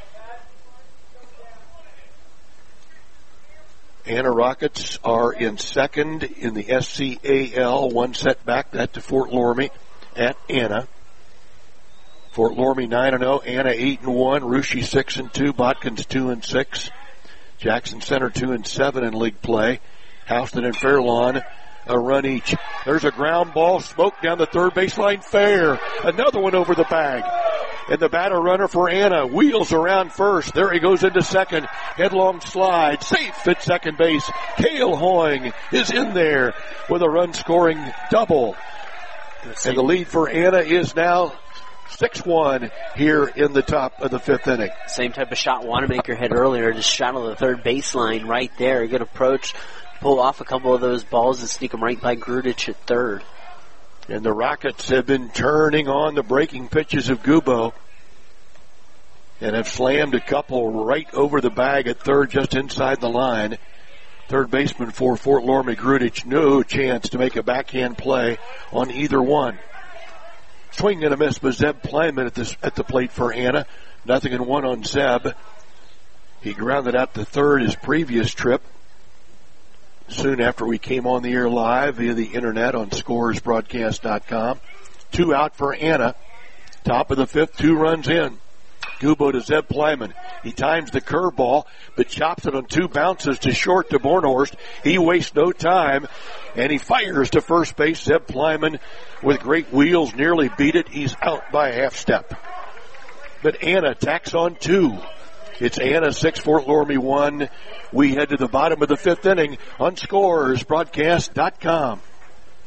Anna Rockets are in second in the S C A L, one set back, that to Fort Loramie at Anna. Fort Loramie nine and oh, Anna eight and one, Russia six and two, Botkins two and six, Jackson Center two and seven in league play. Houston and Fairlawn a run each. There's a ground ball, smoke down the third baseline, fair. Another one over the bag. And the batter runner for Anna wheels around first. There he goes into second. Headlong slide. Safe at second base. Cale Hoying is in there with a run scoring double. And the lead for Anna is now six one here in the top of the fifth inning. Same type of shot Wanamaker had earlier. Just shot on the third baseline right there. A good approach. Pull off a couple of those balls and sneak them right by Grudich at third. And the Rockets have been turning on the breaking pitches of Gubo and have slammed a couple right over the bag at third, just inside the line. Third baseman for Fort Loramie, Grudich, no chance to make a backhand play on either one. Swing and a miss by Zeb Plyman at, this, at the plate for Anna. Nothing in one on Zeb. He grounded out to third his previous trip soon after we came on the air live via the internet on scores broadcast dot com. Two out for Anna. Top of the fifth, two runs in. Gubo to Zeb Plyman. He times the curveball, but chops it on two bounces to short to Bornhorst. He wastes no time, and he fires to first base. Zeb Plyman, with great wheels, nearly beat it. He's out by a half step. But Anna tacks on two. It's Anna six, Fort Loramie one. We head to the bottom of the fifth inning on scores broadcast dot com.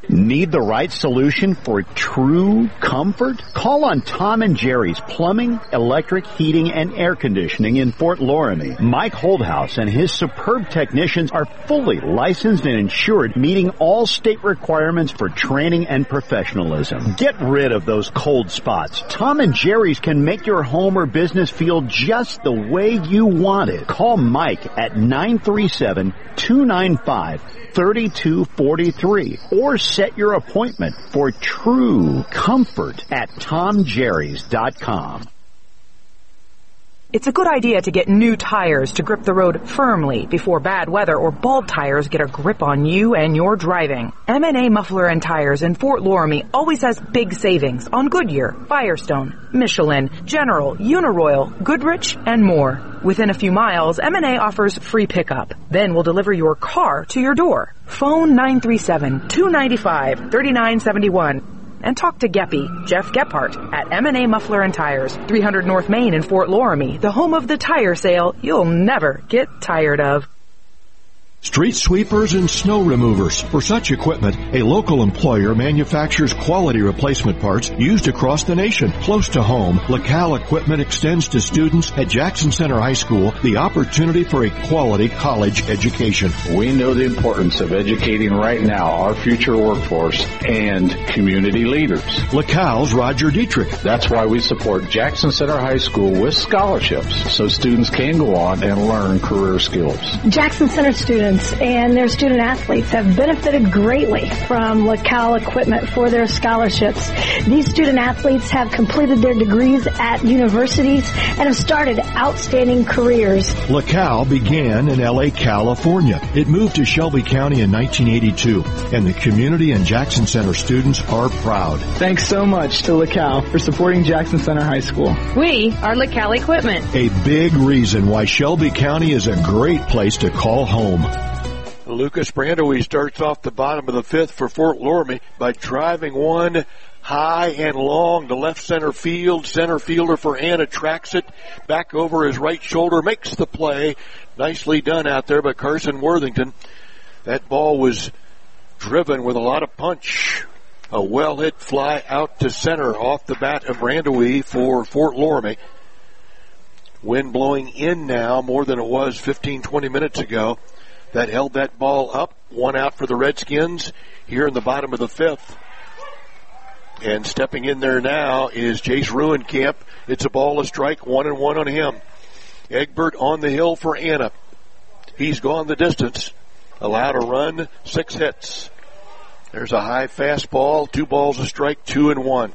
Need the right solution for true comfort? Call on Tom and Jerry's Plumbing, Electric, Heating, and Air Conditioning in Fort Loramie. Mike Holdhouse and his superb technicians are fully licensed and insured, meeting all state requirements for training and professionalism. Get rid of those cold spots. Tom and Jerry's can make your home or business feel just the way you want it. Call Mike at nine three seven, two nine five, three two four three or set your appointment for true comfort at tom jerrys dot com. It's a good idea to get new tires to grip the road firmly before bad weather or bald tires get a grip on you and your driving. M and A Muffler and Tires in Fort Loramie always has big savings on Goodyear, Firestone, Michelin, General, Uniroyal, Goodrich, and more. Within a few miles, M and A offers free pickup. Then we'll deliver your car to your door. Phone nine three seven, two nine five, three nine seven one. And talk to Geppy, Jeff Gephardt, at M and A Muffler and Tires, three hundred North Main in Fort Loramie, the home of the tire sale you'll never get tired of. Street sweepers and snow removers. For such equipment, a local employer manufactures quality replacement parts used across the nation. Close to home, LaCal Equipment extends to students at Jackson Center High School the opportunity for a quality college education. We know the importance of educating right now our future workforce and community leaders. LaCal's Roger Dietrich. That's why we support Jackson Center High School with scholarships so students can go on and learn career skills. Jackson Center students and their student athletes have benefited greatly from LaCal Equipment for their scholarships. These student athletes have completed their degrees at universities and have started outstanding careers. LaCal began in L A, California. It moved to Shelby County in nineteen eighty-two, and the community and Jackson Center students are proud. Thanks so much to LaCal for supporting Jackson Center High School. We are LaCal Equipment. A big reason why Shelby County is a great place to call home. Lucas Brandowy starts off the bottom of the fifth for Fort Loramie by driving one high and long to left center field. Center fielder for Anna tracks it back over his right shoulder, makes the play. Nicely done out there by Carson Worthington. That ball was driven with a lot of punch. A well-hit fly out to center off the bat of Brandowy for Fort Loramie. Wind blowing in now more than it was fifteen, twenty minutes ago. That held that ball up. One out for the Redskins here in the bottom of the fifth. And stepping in there now is Jace Ruenkamp. It's a ball, a strike, one and one on him. Egbert on the hill for Anna. He's gone the distance. Allowed a run, six hits. There's a high fastball, two balls, a strike, two and one.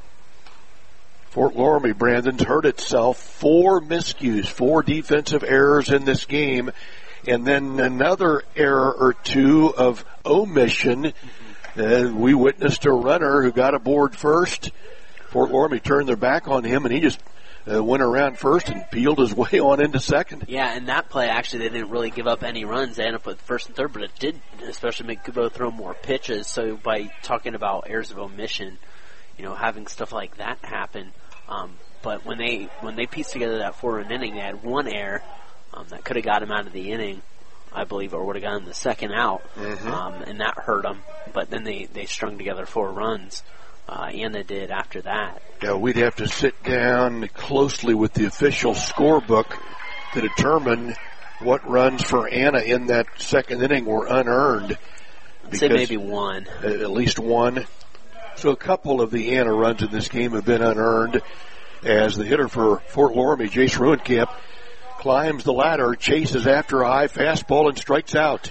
Fort Loramie, Brandon's hurt itself. Four miscues, four defensive errors in this game. And then another error or two of omission. Uh, we witnessed a runner who got aboard first. Fort Loramie turned their back on him, and he just uh, went around first and peeled his way on into second. Yeah, and that play, actually, they didn't really give up any runs. They ended up with first and third, but it did especially make Kubo throw more pitches. So by talking about errors of omission, you know, having stuff like that happen. Um, but when they when they pieced together that four-run inning, they had one error. Um, that could have got him out of the inning, I believe, or would have gotten the second out, mm-hmm. um, and that hurt them. But then they, they strung together four runs. Uh, Anna did after that. Yeah, we'd have to sit down closely with the official scorebook to determine what runs for Anna in that second inning were unearned. I'd say maybe one. At least one. So a couple of the Anna runs in this game have been unearned as the hitter for Fort Loramie, Jace Ruenkamp, climbs the ladder, chases after a high fastball, and strikes out.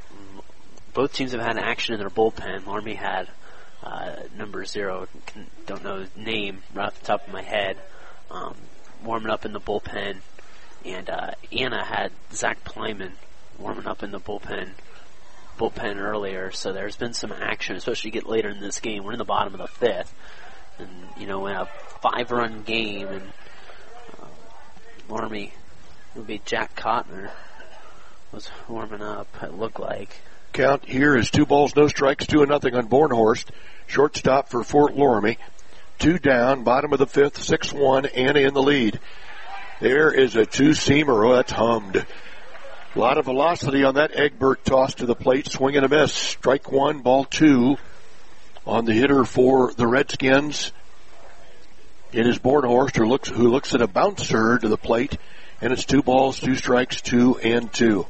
Both teams have had action in their bullpen. Loramie had uh, number zero, can, don't know his name right off the top of my head, um, warming up in the bullpen. And uh, Anna had Zach Plyman warming up in the bullpen bullpen earlier. So there's been some action, especially get later in this game. We're in the bottom of the fifth. And, you know, in a five-run game, and uh, Loramie, it would be Jack Cotner was warming up, it looked like. Count here is two balls, no strikes, two and nothing on Bornhorst. Shortstop for Fort Loramie. Two down, bottom of the fifth, six one, Anna in the lead. There is a two-seamer. Oh, that's hummed. A lot of velocity on that Egbert toss to the plate, swing and a miss. Strike one, ball two. On the hitter for the Redskins, it is Bornhorst who looks, who looks at a bouncer to the plate, and it's two balls, two strikes, two and two.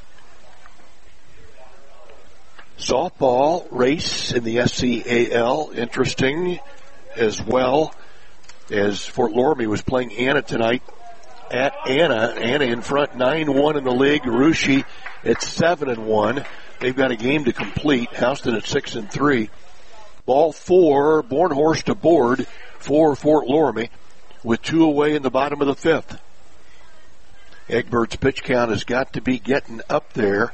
Softball race in the S C A L, interesting as well, as Fort Loramie was playing Anna tonight at Anna. Anna in front, nine one in the league. Russia at seven and one. They've got a game to complete. Houston at six and three. Ball four, Bornhorst aboard for Fort Loramie with two away in the bottom of the fifth. Egbert's pitch count has got to be getting up there.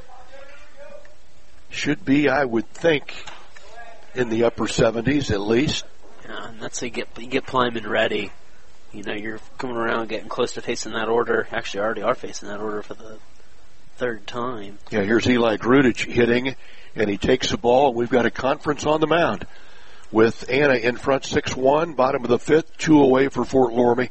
Should be, I would think, in the upper seventies at least. Yeah, and that's how you get, you get Plyman ready. You know, you're coming around getting close to facing that order. Actually, already are facing that order for the third time. Yeah, here's Eli Grudich hitting, and he takes the ball. We've got a conference on the mound with Anna in front six one, bottom of the fifth, two away for Fort Loramie.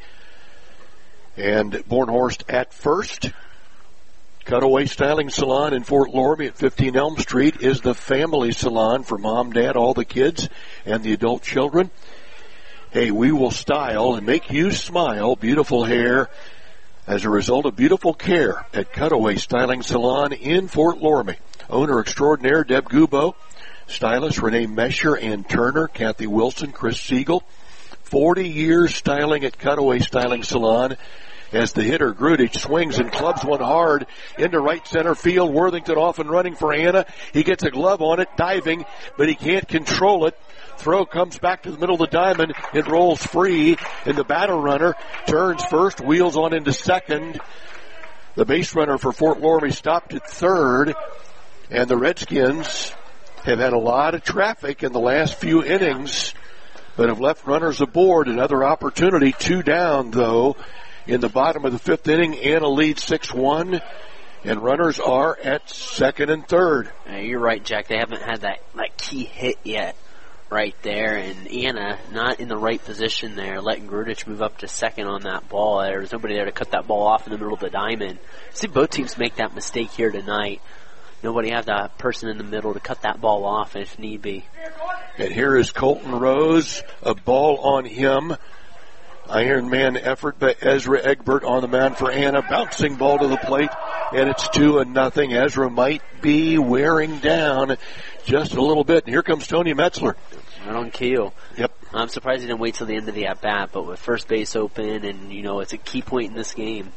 And Bornhorst at first. Cutaway Styling Salon in Fort Loramie at fifteen Elm Street is the family salon for mom, dad, all the kids, and the adult children. Hey, we will style and make you smile. Beautiful hair as a result of beautiful care at Cutaway Styling Salon in Fort Loramie. Owner extraordinaire Deb Gubo. Stylist Renee Mesher and Turner. Kathy Wilson, Chris Siegel. forty years styling at Cutaway Styling Salon. As the hitter, Grudich, swings and clubs one hard into right center field. Worthington off and running for Anna. He gets a glove on it, diving, but he can't control it. Throw comes back to the middle of the diamond. It rolls free, and the batter runner turns first, wheels on into second. The base runner for Fort Loramie stopped at third, and the Redskins have had a lot of traffic in the last few innings, but have left runners aboard. Another opportunity, two down, though. In the bottom of the fifth inning, Anna leads six one, and runners are at second and third. Yeah, you're right, Jack. They haven't had that, that key hit yet right there, and Anna not in the right position there, letting Grudich move up to second on that ball. There's nobody there to cut that ball off in the middle of the diamond. See both teams make that mistake here tonight. Nobody have that person in the middle to cut that ball off if need be. And here is Colton Rose, a ball on him. Iron Man effort by Ezra Egbert on the mound for Anna. Bouncing ball to the plate, and it's two and nothing. Ezra might be wearing down just a little bit. And here comes Tony Metzler. Right on cue. Yep. I'm surprised he didn't wait till the end of the at-bat, but with first base open, and, you know, it's a key point in this game.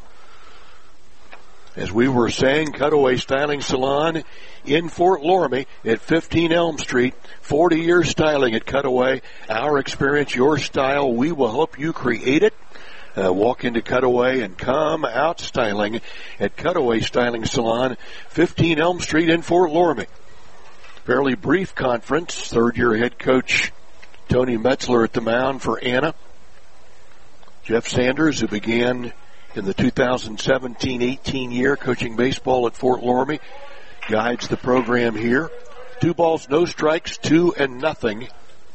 As we were saying, Cutaway Styling Salon in Fort Loramie at fifteen Elm Street. forty years styling at Cutaway. Our experience, your style. We will help you create it. Uh, walk into Cutaway and come out styling at Cutaway Styling Salon, fifteen Elm Street in Fort Loramie. Fairly brief conference. Third-year head coach Tony Metzler at the mound for Anna. Jeff Sanders, who began in the two thousand seventeen eighteen year coaching baseball at Fort Loramie, guides the program here. Two balls, no strikes, two and nothing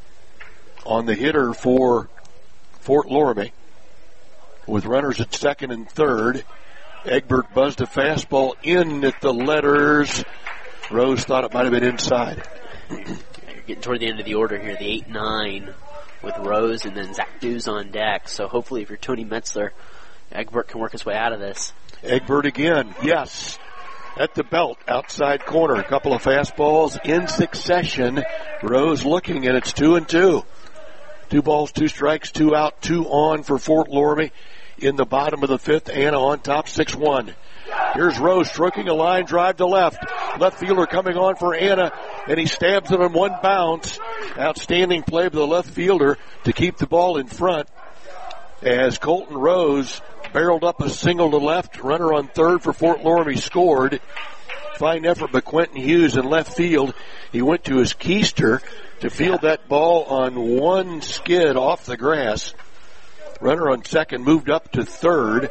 on the hitter for Fort Loramie. With runners at second and third, Egbert buzzed a fastball in at the letters. Rose thought it might have been inside. You're getting toward the end of the order here, the eight nine with Rose and then Zach Dews on deck. So hopefully if you're Tony Metzler, Egbert can work his way out of this. Egbert again, yes. At the belt, outside corner. A couple of fastballs in succession. Rose looking, and it's two and two. Two balls, two strikes, two out, two on for Fort Loramie in the bottom of the fifth. Anna on top, six one. Here's Rose stroking a line drive to left. Left fielder coming on for Anna, and he stabs it on one bounce. Outstanding play by the left fielder to keep the ball in front as Colton Rose barreled up a single to left. Runner on third for Fort Loramie scored. Fine effort by Quentin Hughes in left field. He went to his keister to field that ball on one skid off the grass. Runner on second moved up to third.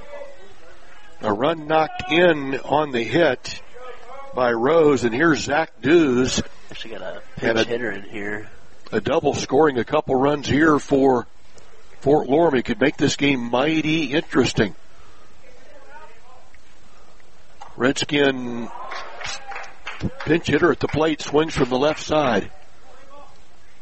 A run knocked in on the hit by Rose, and here's Zach Dews. Actually got a pinch a, hitter in here. A double scoring a couple runs here for Fort Loramie could make this game mighty interesting. Redskin pinch hitter at the plate swings from the left side.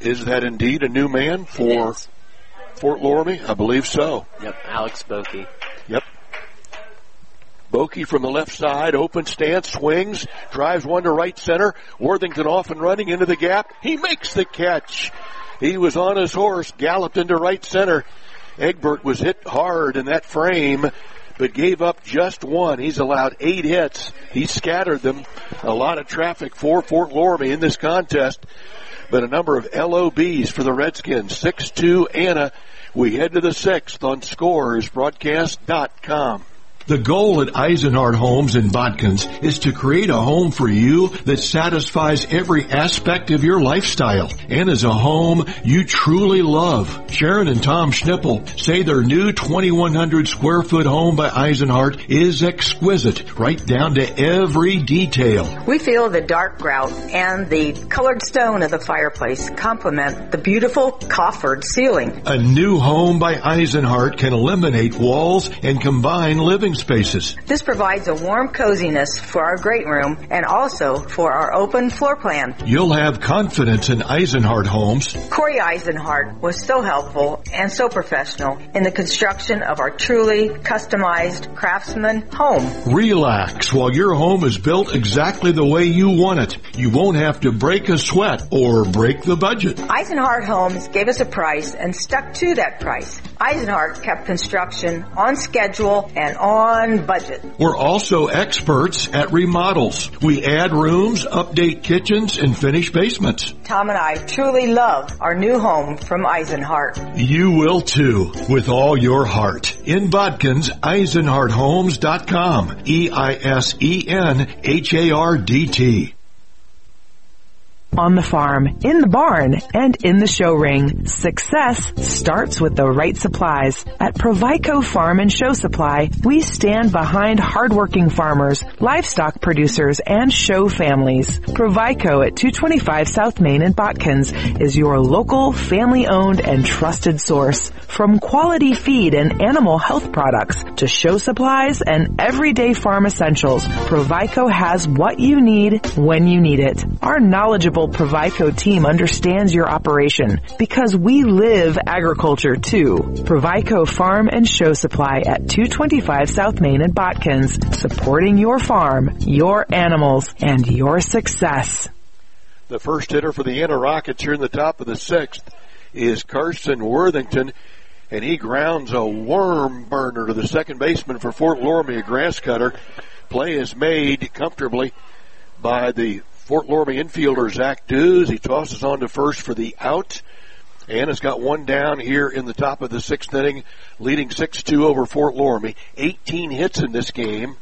Is that indeed a new man for Fort Loramie? I believe so. Yep, Alex Bokey. Yep. Bokey from the left side, open stance, swings, drives one to right center. Worthington off and running into the gap. He makes the catch. He was on his horse, galloped into right center. Egbert was hit hard in that frame, but gave up just one. He's allowed eight hits. He scattered them. A lot of traffic for Fort Loramie in this contest, but a number of L O Bs for the Redskins. six two Anna. We head to the sixth on scores broadcast dot com. The goal at Eisenhart Homes in Botkins is to create a home for you that satisfies every aspect of your lifestyle and is a home you truly love. Sharon and Tom Schnippel say their new twenty-one hundred square foot home by Eisenhart is exquisite, right down to every detail. We feel the dark grout and the colored stone of the fireplace complement the beautiful coffered ceiling. A new home by Eisenhart can eliminate walls and combine living spaces. This provides a warm coziness for our great room and also for our open floor plan. You'll have confidence in Eisenhart Homes. Corey Eisenhart was so helpful and so professional in the construction of our truly customized craftsman home. Relax while your home is built exactly the way you want it. You won't have to break a sweat or break the budget. Eisenhart Homes gave us a price and stuck to that price. Eisenhart kept construction on schedule and on budget. We're also experts at remodels. We add rooms, update kitchens, and finish basements. Tom and I truly love our new home from Eisenhart. You will too, with all your heart. In Botkins, Eisenhart Homes dot com. E I S E N H A R D T. On the farm, in the barn, and in the show ring, success starts with the right supplies. At Provico Farm and Show Supply, we stand behind hardworking farmers, livestock producers, and show families. Provico at two twenty-five South Main in Botkins is your local, family-owned, and trusted source. From quality feed and animal health products to show supplies and everyday farm essentials, Provico has what you need when you need it. Our knowledgeable Provico team understands your operation because we live agriculture too. Provico Farm and Show Supply at two twenty-five South Main in Botkins, supporting your farm, your animals, and your success. The first hitter for the Anna Rockets here in the top of the sixth is Carson Worthington, and he grounds a worm burner to the second baseman for Fort Loramie, a grass cutter. Play is made comfortably by the Fort Loramie infielder Zach Dews. He tosses on to first for the out. Anna's got one down here in the top of the sixth inning, leading six two over Fort Loramie. eighteen hits in this game,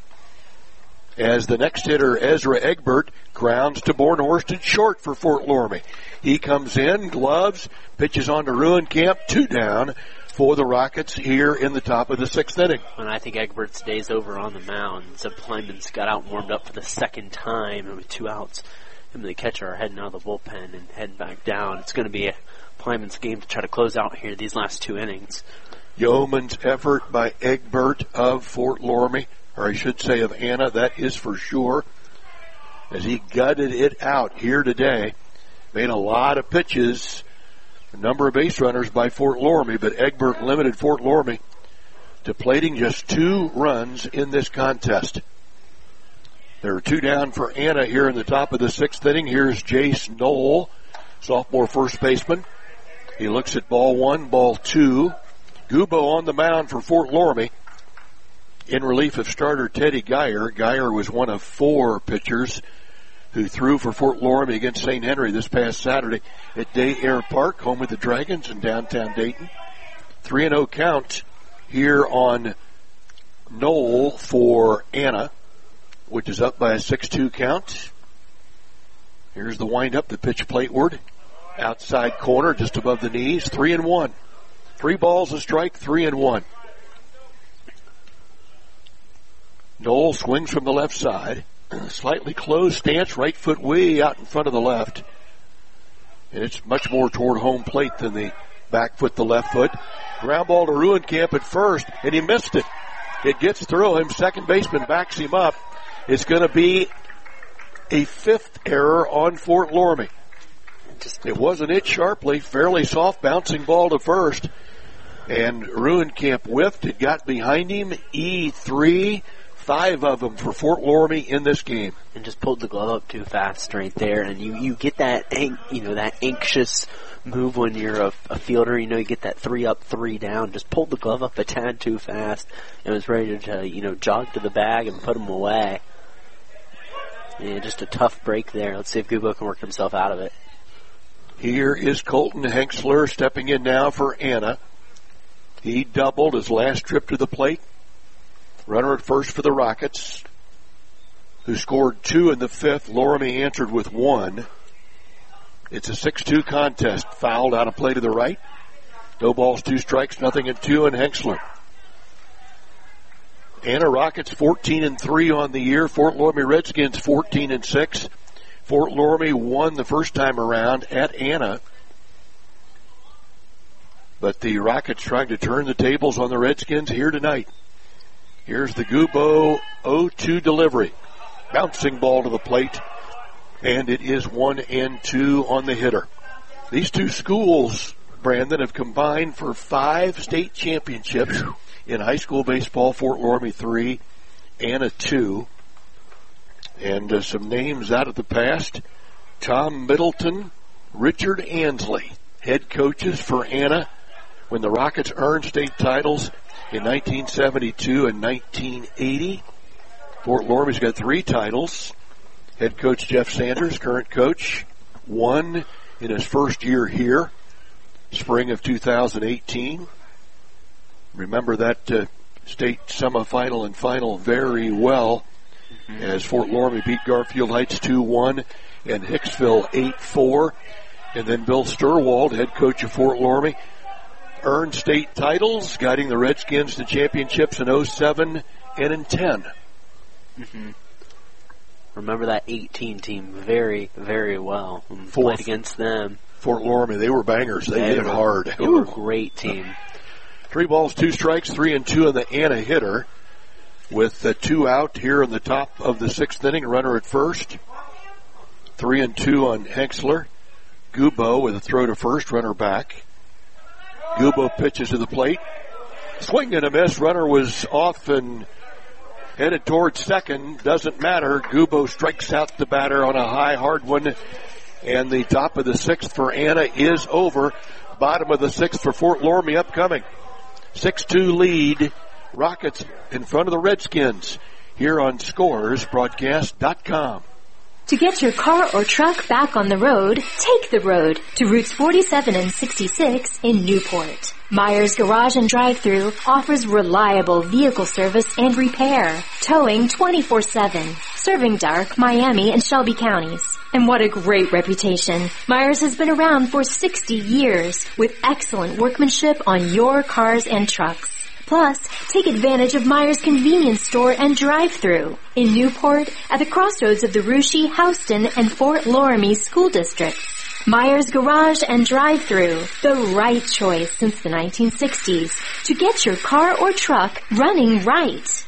as the next hitter, Ezra Egbert, grounds to Bornhorst and short for Fort Loramie. He comes in, gloves, pitches on to Ruencamp, two down for the Rockets here in the top of the sixth inning. And I think Egbert's day's over on the mound. So Plyman's got out and warmed up for the second time, and with two outs, him and the catcher are heading out of the bullpen and heading back down. It's going to be a Plyman's game to try to close out here these last two innings. Yeoman's effort by Egbert of Fort Loramie, or I should say of Anna, that is for sure, as he gutted it out here today. Made a lot of pitches, a number of base runners by Fort Loramie, but Egbert limited Fort Loramie to plating just two runs in this contest. There are two down for Anna here in the top of the sixth inning. Here's Jace Knoll, sophomore first baseman. He looks at ball one, ball two. Gubo on the mound for Fort Loramie in relief of starter Teddy Geyer. Geyer was one of four pitchers who threw for Fort Loramie against Saint Henry this past Saturday at Day Air Park, home of the Dragons in downtown Dayton. three and oh count here on Knoll for Anna, which is up by a six two count. Here's the windup, the pitch plateward. Outside corner, just above the knees, three and one. Three balls a strike, three and one. Knoll swings from the left side. Slightly closed stance, right foot way out in front of the left. And it's much more toward home plate than the back foot, the left foot. Ground ball to Ruencamp at first, and he missed it. It gets through him. Second baseman backs him up. It's going to be a fifth error on Fort Loramie. just it wasn't hit sharply, fairly soft bouncing ball to first. And Ruenkamp whiffed. It got behind him. E three, five of them for Fort Loramie in this game. And just pulled the glove up too fast right there. And you, you get that, you know, that anxious move when you're a, a fielder. You know, you get that three up, three down. Just pulled the glove up a tad too fast and was ready to, you know, jog to the bag and put him away. Yeah, just a tough break there. Let's see if Gubo can work himself out of it. Here is Colton Henxler stepping in now for Anna. He doubled his last trip to the plate. Runner at first for the Rockets, who scored two in the fifth. Loramie answered with one. It's a six two contest. Fouled out of play to the right. No balls, two strikes, nothing at two, and Henxler. Anna Rockets fourteen and three on the year. Fort Loramie Redskins fourteen and six. Fort Loramie won the first time around at Anna. But the Rockets trying to turn the tables on the Redskins here tonight. Here's the Gubo oh two delivery. Bouncing ball to the plate. And it is one and two on the hitter. These two schools, Brandon, have combined for five state championships in high school baseball. Fort Loramie three, Anna two. And uh, some names out of the past. Tom Middleton, Richard Ansley, head coaches for Anna when the Rockets earned state titles in nineteen seventy-two and nineteen eighty. Fort Loramie's got three titles. Head coach Jeff Sanders, current coach, won in his first year here, spring of two thousand eighteen. Remember that uh, state semifinal and final very well, mm-hmm. as Fort Loramie beat Garfield Heights two one and Hicksville eight four. And then Bill Sturwald, head coach of Fort Loramie, earned state titles, guiding the Redskins to championships in oh seven and in ten. Mm-hmm. Remember that eighteen team very, very well. Fourth. Played against them. Fort Loramie, they were bangers. They, they hit it hard. They were a great team. Three balls, two strikes, three and two on the Anna hitter. With the two out here in the top of the sixth inning, runner at first. Three and two on Henxler. Gubo with a throw to first, runner back. Gubo pitches to the plate. Swing and a miss. Runner was off and headed towards second. Doesn't matter. Gubo strikes out the batter on a high, hard one. And the top of the sixth for Anna is over. Bottom of the sixth for Fort Loramie upcoming. six two lead. Rockets in front of the Redskins here on Scores Broadcast dot com. To get your car or truck back on the road, take the road to routes forty-seven and sixty-six in Newport. Myers Garage and Drive-Thru offers reliable vehicle service and repair, towing twenty-four seven, serving Dark, Miami, and Shelby counties. And what a great reputation. Myers has been around for sixty years with excellent workmanship on your cars and trucks. Plus, take advantage of Myers Convenience Store and Drive-Thru in Newport at the crossroads of the Russia, Houston, and Fort Loramie school districts. Myers Garage and Drive-Thru, the right choice since the nineteen sixties to get your car or truck running right.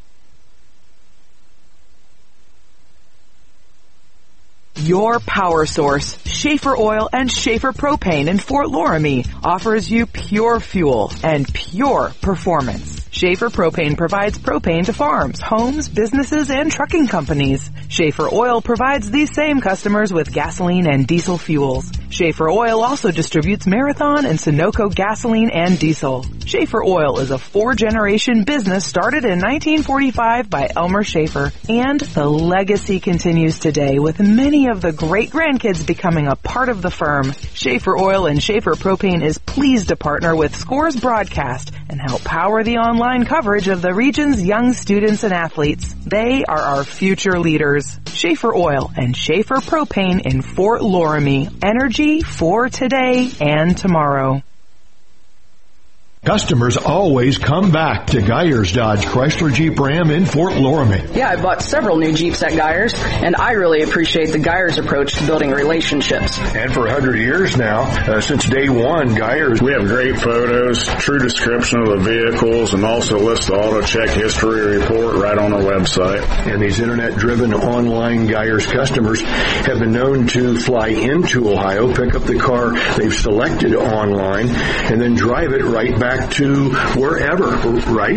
Your power source, Schaefer Oil and Schaefer Propane in Fort Loramie, offers you pure fuel and pure performance. Schaefer Propane provides propane to farms, homes, businesses, and trucking companies. Schaefer Oil provides these same customers with gasoline and diesel fuels. Schaefer Oil also distributes Marathon and Sunoco gasoline and diesel. Schaefer Oil is a four-generation business started in nineteen forty-five by Elmer Schaefer, and the legacy continues today with many of the great-grandkids becoming a part of the firm. Schaefer Oil and Schaefer Propane is pleased to partner with Scores Broadcast and help power the online coverage of the region's young students and athletes. They are our future leaders. Schaefer Oil and Schaefer Propane in Fort Loramie. Energy for today and tomorrow. Customers always come back to Geyers Dodge Chrysler Jeep Ram in Fort Loramie. Yeah, I bought several new Jeeps at Geyers, and I really appreciate the Geyers approach to building relationships. And for one hundred years now, uh, since day one, Geyers. We have great photos, true description of the vehicles, and also list the auto check history report right on our website. And these internet-driven online Geyers customers have been known to fly into Ohio, pick up the car they've selected online, and then drive it right back to wherever, right?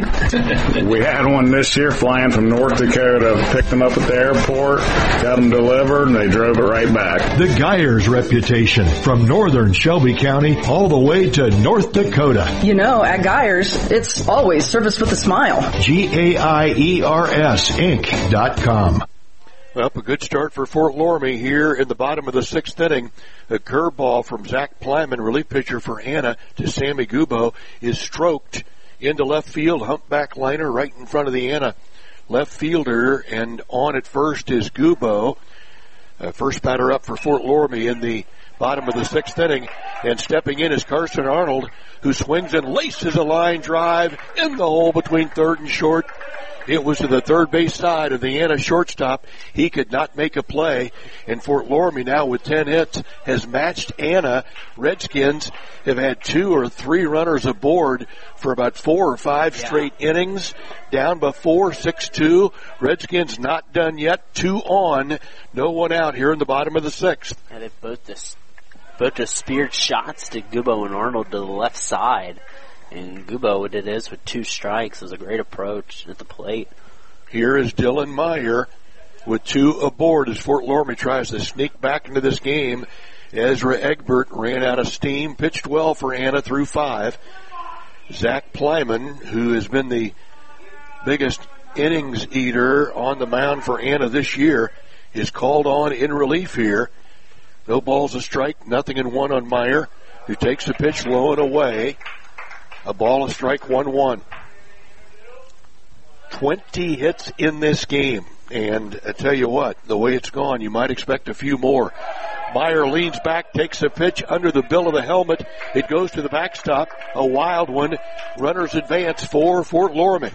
We had one this year flying from North Dakota, picked them up at the airport, got them delivered, and they drove it right back. The Geyers reputation from northern Shelby County all the way to North Dakota. You know, at Geyers, it's always service with a smile. G A I E R S Inc dot com. Well, a good start for Fort Loramie here in the bottom of the sixth inning. A curveball from Zach Plyman, relief pitcher for Anna, to Sammy Gubo, is stroked into left field. Humpback liner right in front of the Anna left fielder, and on at first is Gubo. Uh, first batter up for Fort Loramie in the bottom of the sixth inning, and stepping in is Carson Arnold, who swings and laces a line drive in the hole between third and short. It was to the third base side of the Anna shortstop. He could not make a play. And Fort Loramie now with ten hits has matched Anna. Redskins have had two or three runners aboard for about four or five yeah. straight innings. Down by four, six two. Redskins not done yet. Two on. No one out here in the bottom of the sixth. And they both just, both just speared shots to Gubo and Arnold to the left side. And Gubo did his with two strikes. It was a great approach at the plate. Here is Dylan Meyer with two aboard as Fort Loramie tries to sneak back into this game. Ezra Egbert ran out of steam, pitched well for Anna through five. Zach Plyman, who has been the biggest innings eater on the mound for Anna this year, is called on in relief here. No balls a strike, nothing in one on Meyer, who takes the pitch low and away. A ball, a strike, one one. twenty hits in this game. And I tell you what, the way it's gone, you might expect a few more. Meyer leans back, takes a pitch under the bill of the helmet. It goes to the backstop. A wild one. Runners advance for Fort Loramie.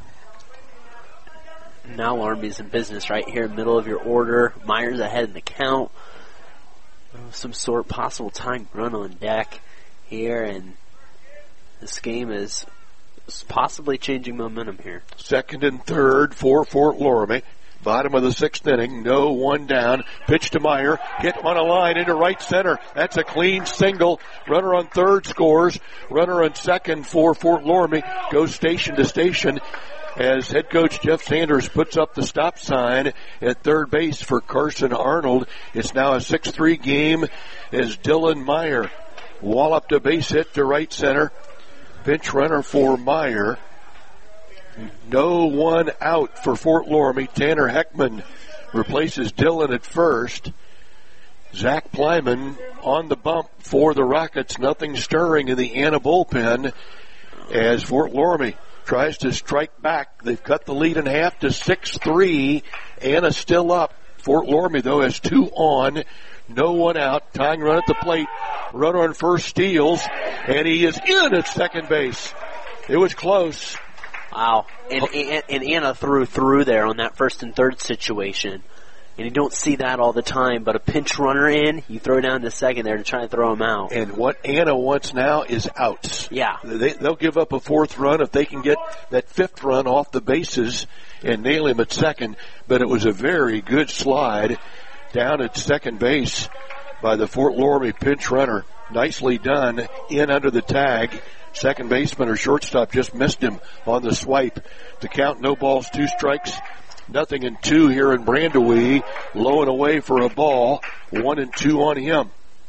Now Loramie's in business right here, middle of your order. Meyer's ahead in the count. Some sort of possible time run on deck here, and this game is possibly changing momentum here. Second and third for Fort Loramie. Bottom of the sixth inning. No one down. Pitch to Meyer. Hit on a line into right center. That's a clean single. Runner on third scores. Runner on second for Fort Loramie goes station to station as head coach Jeff Sanders puts up the stop sign at third base for Carson Arnold. It's now a six three game as Dylan Meyer walloped a base hit to right center. Pinch runner for Meyer. No one out for Fort Loramie. Tanner Heckman replaces Dylan at first. Zach Plyman on the bump for the Rockets. Nothing stirring in the Anna bullpen as Fort Loramie tries to strike back. They've cut the lead in half to six three. Anna still up. Fort Loramie, though, has two on. No one out. Tying run at the plate. Runner on first steals, and he is in at second base. It was close. Wow. And, and, and Anna threw through there on that first and third situation. And you don't see that all the time, but a pinch runner in, you throw down to second there to try and throw him out. And what Anna wants now is outs. Yeah. They, they'll give up a fourth run if they can get that fifth run off the bases and nail him at second. But it was a very good slide down at second base by the Fort Loramie pinch runner. Nicely done, in under the tag. Second baseman or shortstop just missed him on the swipe. The count, no balls, two strikes. Nothing in two here in Brandywee. Low and away for a ball. One and two on him.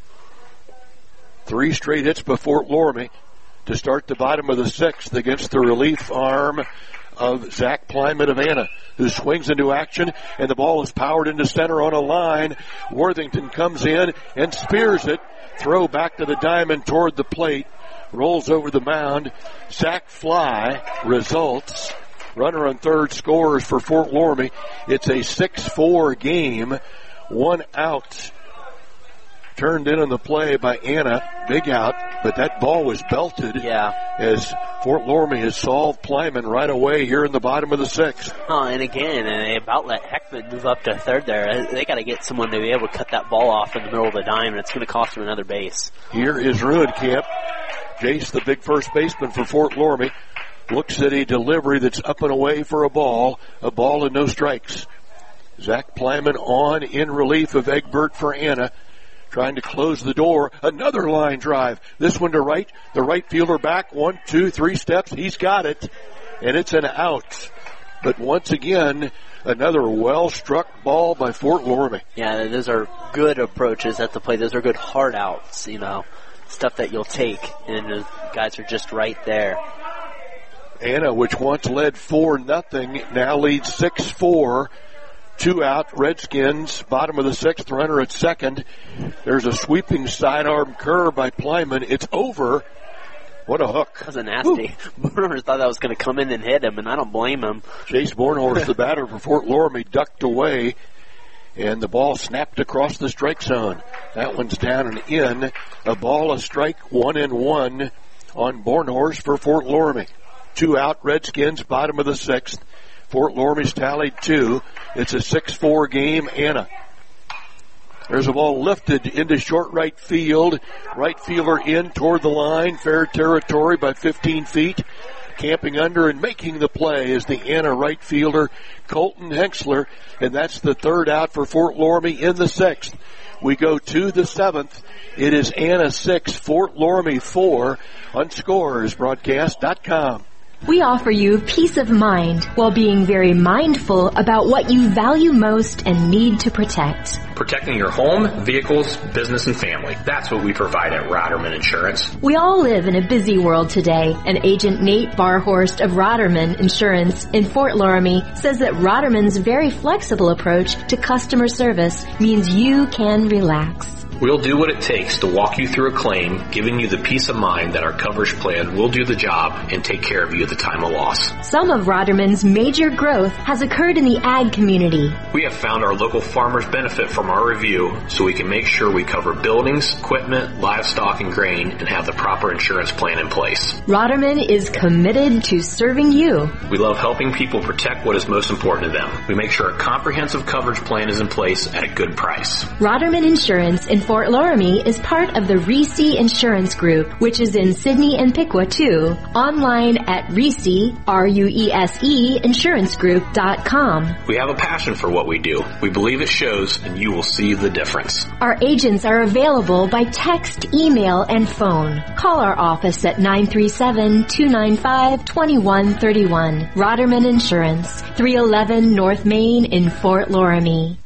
Three straight hits by Fort Loramie to start the bottom of the sixth against the relief arm of Zach Plyman of Anna, who swings into action, and the ball is powered into center on a line. Worthington comes in and spears it. Throw back to the diamond toward the plate. Rolls over the mound. Sack fly results. Runner on third scores for Fort Loramie. It's a six four game. One out turned in on the play by Anna. Big out, but that ball was belted. Yeah. As Fort Loramie has solved Plyman right away here in the bottom of the sixth. Oh, and again, and they about let Heckman move up to third there. They got to get someone to be able to cut that ball off in the middle of the dime, and it's going to cost them another base. Here is Ruenkamp. Jace, the big first baseman for Fort Loramie, looks at a delivery that's up and away for a ball. A ball and no strikes. Zach Plyman on in relief of Egbert for Anna. Trying to close the door. Another line drive. This one to right. The right fielder back. One, two, three steps. He's got it. And it's an out. But once again, another well-struck ball by Fort Loramie. Yeah, those are good approaches at the plate. Those are good hard outs, you know, stuff that you'll take. And the guys are just right there. Anna, which once led four nothing, now leads six four. Two out, Redskins, bottom of the sixth, runner at second. There's a sweeping sidearm curve by Plyman. It's over. What a hook. That was a nasty. Bornhorst thought that was going to come in and hit him, and I don't blame him. Chase Bornhorst, the batter for Fort Loramie, ducked away, and the ball snapped across the strike zone. That one's down and in. A ball, a strike, one and one on Bornhorst for Fort Loramie. Two out, Redskins, bottom of the sixth. Fort Loramie's tallied two. It's a six four game. Anna. There's a ball lifted into short right field. Right fielder in toward the line. Fair territory by fifteen feet. Camping under and making the play is the Anna right fielder, Colton Henxler. And that's the third out for Fort Loramie in the sixth. We go to the seventh. It is Anna six, Fort Loramie four on Scores Broadcast dot com. We offer you peace of mind while being very mindful about what you value most and need to protect. Protecting your home, vehicles, business, and family. That's what we provide at Roderman Insurance. We all live in a busy world today, and Agent Nate Barhorst of Roderman Insurance in Fort Loramie says that Roderman's very flexible approach to customer service means you can relax. We'll do what it takes to walk you through a claim, giving you the peace of mind that our coverage plan will do the job and take care of you at the time of loss. Some of Roderman's major growth has occurred in the ag community. We have found our local farmers benefit from our review, so we can make sure we cover buildings, equipment, livestock, and grain, and have the proper insurance plan in place. Roderman is committed to serving you. We love helping people protect what is most important to them. We make sure a comprehensive coverage plan is in place at a good price. Roderman Insurance in Fort Loramie is part of the Reese Insurance Group, which is in Sidney and Piqua too. Online at Reese, R U E S E, insurance group dot com. We have a passion for what we do. We believe it shows, and you will see the difference. Our agents are available by text, email, and phone. Call our office at nine three seven, two nine five, two one three one. Roderman Insurance, three eleven North Main in Fort Loramie.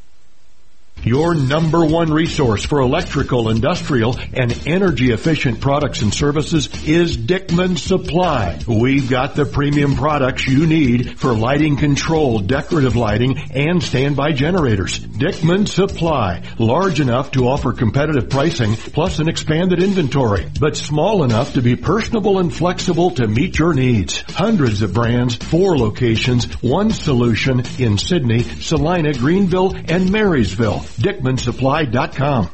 Your number one resource for electrical, industrial, and energy-efficient products and services is Dickman Supply. We've got the premium products you need for lighting control, decorative lighting, and standby generators. Dickman Supply, large enough to offer competitive pricing plus an expanded inventory, but small enough to be personable and flexible to meet your needs. Hundreds of brands, four locations, one solution in Sidney, Salina, Greenville, and Marysville. Dickman Supply dot com.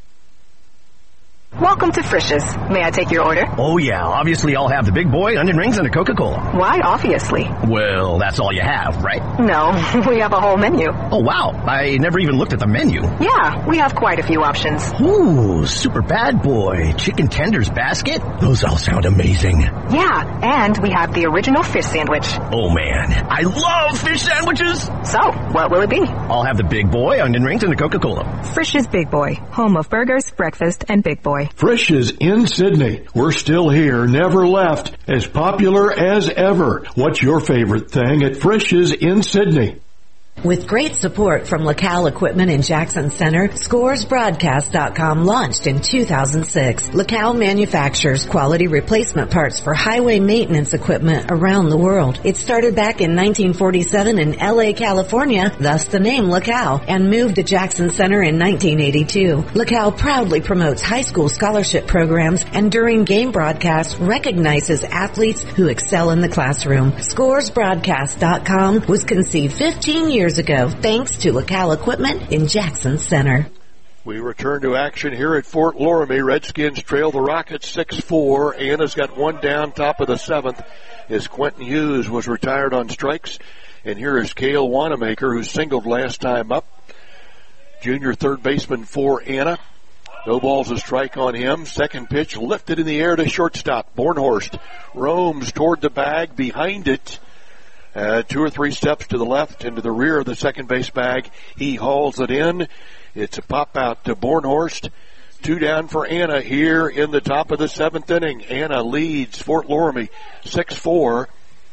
Welcome to Frisch's. May I take your order? Oh yeah, obviously I'll have the big boy, onion rings, and a Coca-Cola. Why obviously? Well, that's all you have, right? No, we have a whole menu. Oh wow, I never even looked at the menu. Yeah, we have quite a few options. Ooh, super bad boy, chicken tenders basket? Those all sound amazing. Yeah, and we have the original fish sandwich. Oh man, I love fish sandwiches! So, what will it be? I'll have the big boy, onion rings, and a Coca-Cola. Frisch's Big Boy, home of burgers, breakfast, and Big Boy. Frisch's in Sidney. We're still here, never left, as popular as ever. What's your favorite thing at Frisch's in Sidney? With great support from LaCal Equipment in Jackson Center, Scores Broadcast dot com launched in two thousand six. LaCal manufactures quality replacement parts for highway maintenance equipment around the world. It started back in nineteen forty-seven in L A, California, thus the name LaCal, and moved to Jackson Center in nineteen eighty-two. LaCal proudly promotes high school scholarship programs and during game broadcasts recognizes athletes who excel in the classroom. Scores Broadcast dot com was conceived fifteen years ago, thanks to LaCal Equipment in Jackson Center. We return to action here at Fort Loramie. Redskins trail the Rockets six four. Anna's got one down, top of the seventh, as Quentin Hughes was retired on strikes. And here is Cale Wanamaker, who singled last time up. Junior third baseman for Anna. No balls a strike on him. Second pitch lifted in the air to shortstop. Bornhorst roams toward the bag, behind it. Uh, two or three steps to the left and to the rear of the second base bag. He hauls it in. It's a pop out to Bornhorst. Two down for Anna here in the top of the seventh inning. Anna leads Fort Loramie six four.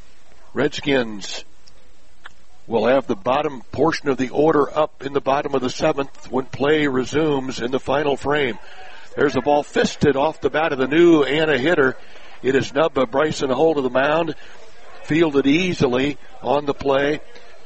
Redskins will have the bottom portion of the order up in the bottom of the seventh when play resumes in the final frame. There's a ball fisted off the bat of the new Anna hitter. It is nubbed by Bryson Holt of the mound. Fielded easily on the play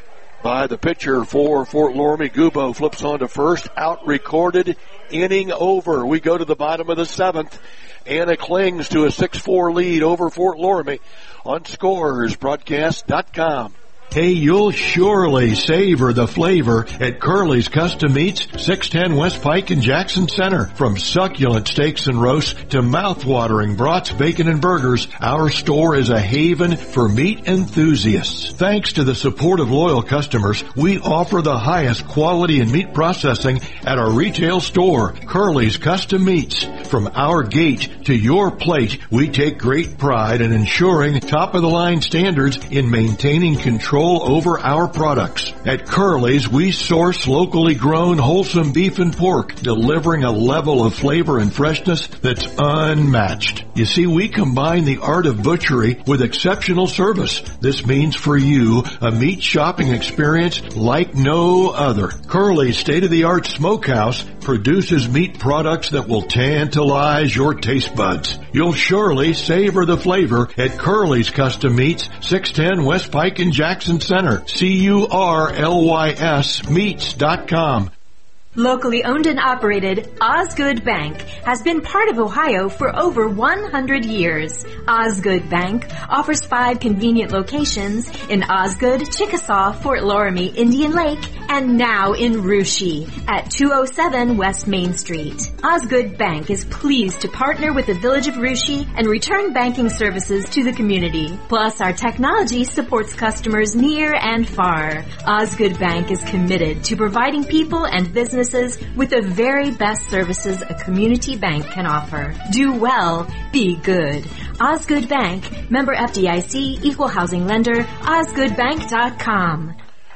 by the pitcher for Fort Loramie. Gubo flips on to first. Out recorded. Inning over. We go to the bottom of the seventh. Anna clings to a six four lead over Fort Loramie on Scores Broadcast dot com. Hey, you'll surely savor the flavor at Curly's Custom Meats, six ten West Pike in Jackson Center. From succulent steaks and roasts to mouth-watering brats, bacon, and burgers, our store is a haven for meat enthusiasts. Thanks to the support of loyal customers, we offer the highest quality in meat processing at our retail store, Curly's Custom Meats. From our gate to your plate, we take great pride in ensuring top-of-the-line standards in maintaining control over our products. At Curly's, we source locally grown wholesome beef and pork, delivering a level of flavor and freshness that's unmatched. You see, we combine the art of butchery with exceptional service. This means for you a meat shopping experience like no other. Curly's state-of-the-art smokehouse produces meat products that will tantalize your taste buds. You'll surely savor the flavor at Curly's Custom Meats, six ten West Pike in Jackson Center. C U R L Y S meats dot com. Locally owned and operated, Osgood Bank has been part of Ohio for over one hundred years. Osgood Bank offers five convenient locations in Osgood, Chickasaw, Fort Loramie, Indian Lake, and now in Russia at two oh seven West Main Street. Osgood Bank is pleased to partner with the Village of Russia and return banking services to the community. Plus, our technology supports customers near and far. Osgood Bank is committed to providing people and businesses with the very best services a community bank can offer. Do well, be good. Osgood Bank, member F D I C, equal housing lender, osgood bank dot com.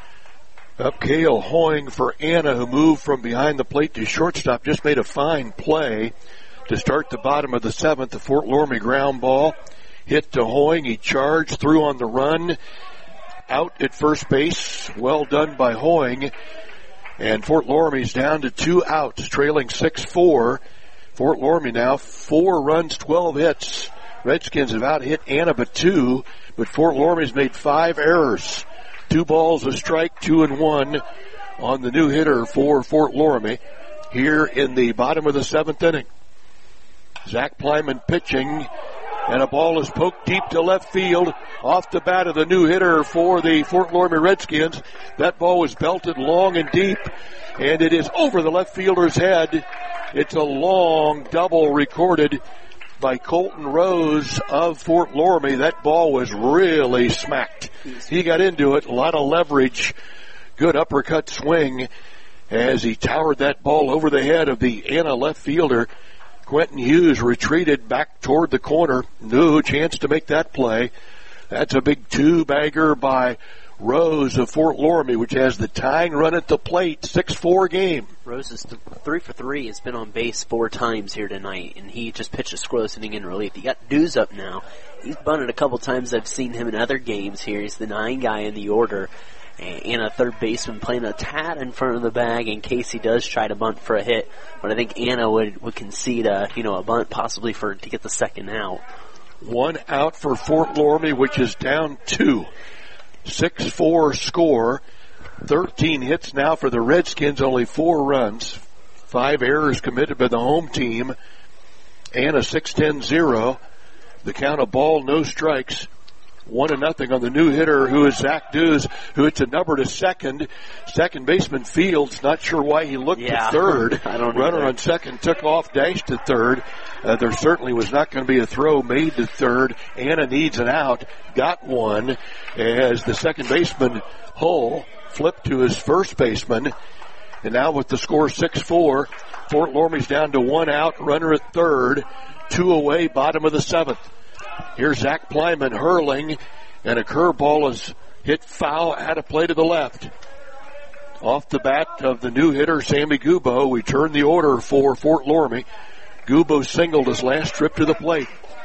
Up Cale Hoying for Anna, who moved from behind the plate to shortstop, just made a fine play to start the bottom of the seventh. The Fort Loramie ground ball hit to Hoying. He charged through on the run, out at first base. Well done by Hoying. And Fort Loramie's down to two outs, trailing six four. Fort Loramie now, four runs, twelve hits. Redskins have out hit Anna but two, but Fort Loramie's made five errors. Two balls, a strike, two and one on the new hitter for Fort Loramie here in the bottom of the seventh inning. Zach Plyman pitching, and a ball is poked deep to left field off the bat of the new hitter for the Fort Loramie Redskins. That ball was belted long and deep, and it is over the left fielder's head. It's a long double recorded by Colton Rose of Fort Loramie. That ball was really smacked. He got into it, a lot of leverage, good uppercut swing as he towered that ball over the head of the Anna left fielder. Quentin Hughes retreated back toward the corner. No chance to make that play. That's a big two-bagger by Rose of Fort Loramie, which has the tying run at the plate, six four game. Rose is th- three for three. Has been on base four times here tonight, and he just pitched a scoreless inning in relief. He got Dews up now. He's bunted a couple times. I've seen him in other games here. He's the nine guy in the order. And a third baseman playing a tad in front of the bag in case he does try to bunt for a hit. But I think Anna would, would concede a, you know, a bunt possibly for to get the second out. One out for Fort Loramie, which is down two. six four score. thirteen hits now for the Redskins, only four runs. Five errors committed by the home team. And a six ten zero. The count of ball, no strikes. One to nothing on the new hitter, who is Zach Dews, who hits a number to second. Second baseman Fields, not sure why he looked yeah, to third. I don't Runner either. on second took off, dashed to third. Uh, there certainly was not going to be a throw made to third. Anna needs an out, got one as the second baseman Hull flipped to his first baseman. And now with the score six four, Fort Loramie's down to one out, runner at third, two away, bottom of the seventh. Here's Zach Plyman hurling, and a curveball is hit foul out of play to the left. Off the bat of the new hitter, Sammy Gubo. We turn the order for Fort Loramie. Gubo singled his last trip to the plate.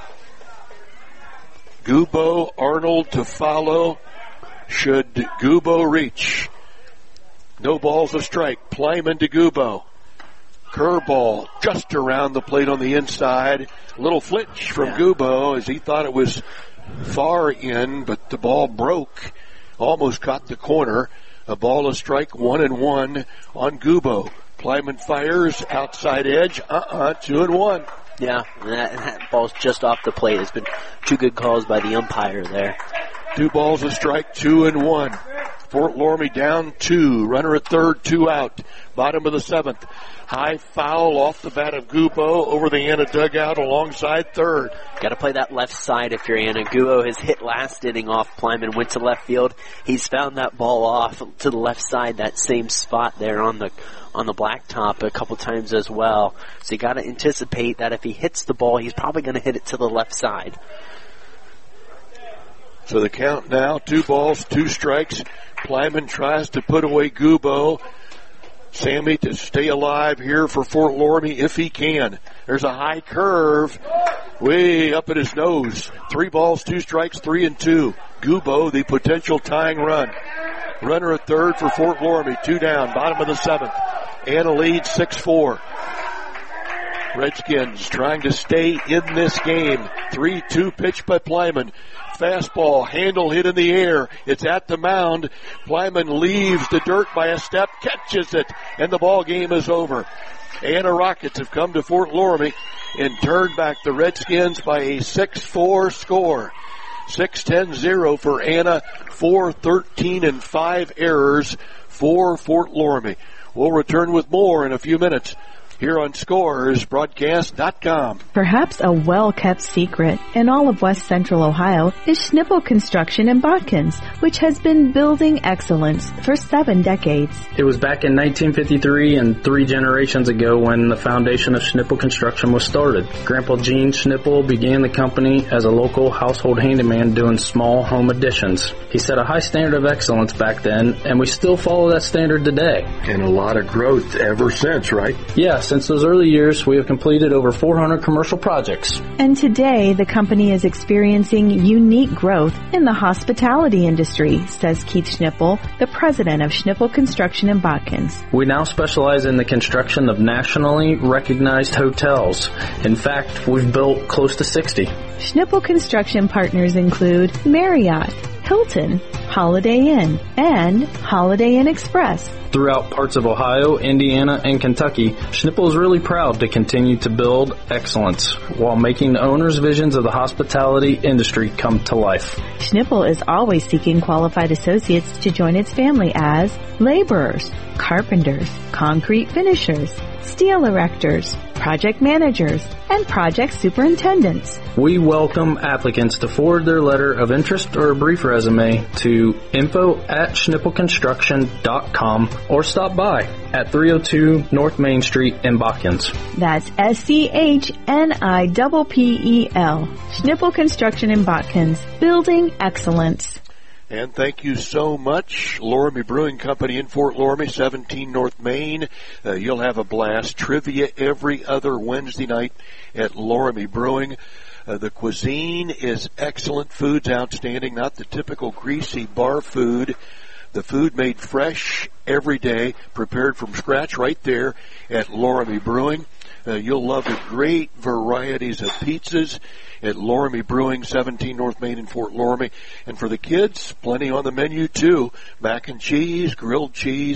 Gubo, Arnold to follow. Should Gubo reach? No balls a strike. Plyman to Gubo. Curveball just around the plate on the inside. A little flinch from yeah. Gubo as he thought it was far in, but the ball broke. Almost caught the corner. A ball a strike, one and one on Gubo. Plyman fires, outside edge, uh-uh, two and one. Yeah, that, that ball's just off the plate. It's been two good calls by the umpire there. Two balls a strike, two and one. Fort Loramie down two. Runner at third, two out. Bottom of the seventh. High foul off the bat of Gubo over the Anna dugout alongside third. Got to play that left side if you're Anna. Gubo has hit last inning off Plyman, went to left field. He's found that ball off to the left side, that same spot there on the on the blacktop a couple times as well. So you got to anticipate that if he hits the ball, he's probably going to hit it to the left side. So the count now, two balls, two strikes. Plyman tries to put away Gubo. Sammy to stay alive here for Fort Loramie if he can. There's a high curve way up at his nose. Three balls, two strikes, three and two. Gubo, the potential tying run. Runner at third for Fort Loramie. Two down, bottom of the seventh. Anna leads six four. Redskins trying to stay in this game. three two pitch by Plyman. Fastball, handle hit in the air. It's at the mound. Plyman leaves the dirt by a step, catches it, and the ball game is over. Anna Rockets have come to Fort Loramie and turned back the Redskins by a six four score. six ten zero for Anna, four thirteen and five errors for Fort Loramie. We'll return with more in a few minutes here on Scores Broadcast dot com. Perhaps a well-kept secret in all of West Central Ohio is Schnipple Construction in Botkins, which has been building excellence for seven decades. It was back in nineteen fifty-three and three generations ago when the foundation of Schnipple Construction was started. Grandpa Gene Schnipple began the company as a local household handyman doing small home additions. He set a high standard of excellence back then, and we still follow that standard today. And a lot of growth ever since, right? Yes. Since those early years, we have completed over four hundred commercial projects. And today, the company is experiencing unique growth in the hospitality industry, says Keith Schnipple, the president of Schnipple Construction in Botkins. We now specialize in the construction of nationally recognized hotels. In fact, we've built close to sixty. Schnipple Construction partners include Marriott, Hilton, Holiday Inn, and Holiday Inn Express. Throughout parts of Ohio, Indiana, and Kentucky, Schnipple is really proud to continue to build excellence while making the owners' visions of the hospitality industry come to life. Schnipple is always seeking qualified associates to join its family as laborers, carpenters, concrete finishers, steel erectors, project managers, and project superintendents. We welcome applicants to forward their letter of interest or a brief resume to info at schnippel construction dot com or stop by at three oh two North Main Street in Botkins. That's S C H N I P P E L. Schnipple Construction in Botkins. Building excellence. And thank you so much, Loramie Brewing Company in Fort Loramie, seventeen North Main. Uh, you'll have a blast. Trivia every other Wednesday night at Loramie Brewing. Uh, the cuisine is excellent. Food's outstanding. Not the typical greasy bar food. The food made fresh every day, prepared from scratch right there at Loramie Brewing. Uh, you'll love the great varieties of pizzas at Loramie Brewing, seventeen North Main in Fort Loramie. And for the kids, plenty on the menu too. Mac and cheese, grilled cheese,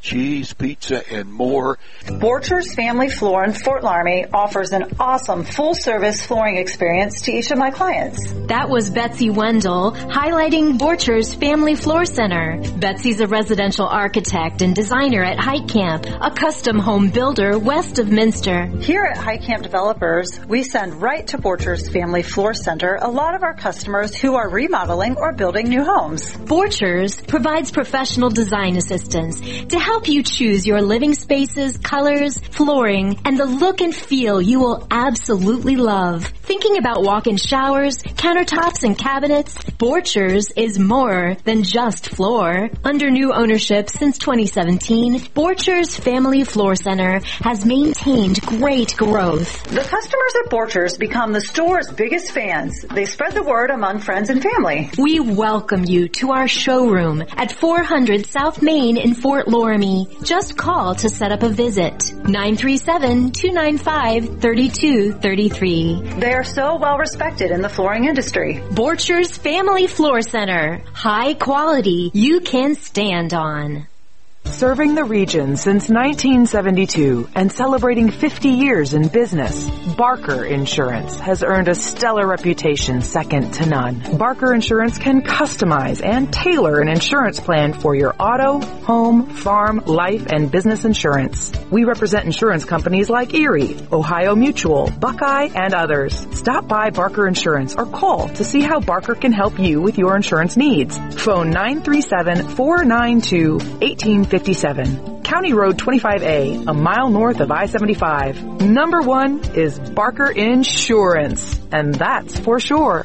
cheese, pizza, and more. Borchers Family Floor in Fort Laramie offers an awesome full-service flooring experience to each of my clients. That was Betsy Wendell highlighting Borchers Family Floor Center. Betsy's a residential architect and designer at Height Camp, a custom home builder west of Minster. Here at Height Camp Developers, we send right to Borchers Family Floor Center a lot of our customers who are remodeling or building new homes. Borchers provides professional design assistance to help you choose your living spaces, colors, flooring, and the look and feel you will absolutely love. Thinking about walk-in showers, countertops, and cabinets? Borchers is more than just floor. Under new ownership since twenty seventeen, Borchers Family Floor Center has maintained great growth. The customers at Borchers become the store's biggest fans. They spread the word among friends and family. We welcome you to our showroom at four hundred South Main in Fort Laramie. Just call to set up a visit. nine three seven, two nine five, three two three three. They are so well respected in the flooring industry. Borchers Family Floor Center. High quality you can stand on. Serving the region since nineteen seventy-two and celebrating fifty years in business, Barker Insurance has earned a stellar reputation second to none. Barker Insurance can customize and tailor an insurance plan for your auto, home, farm, life, and business insurance. We represent insurance companies like Erie, Ohio Mutual, Buckeye, and others. Stop by Barker Insurance or call to see how Barker can help you with your insurance needs. Phone nine three seven, four nine two, one eight five seven. County Road twenty-five A, a mile north of I seventy-five. Number one is Barker Insurance, and that's for sure.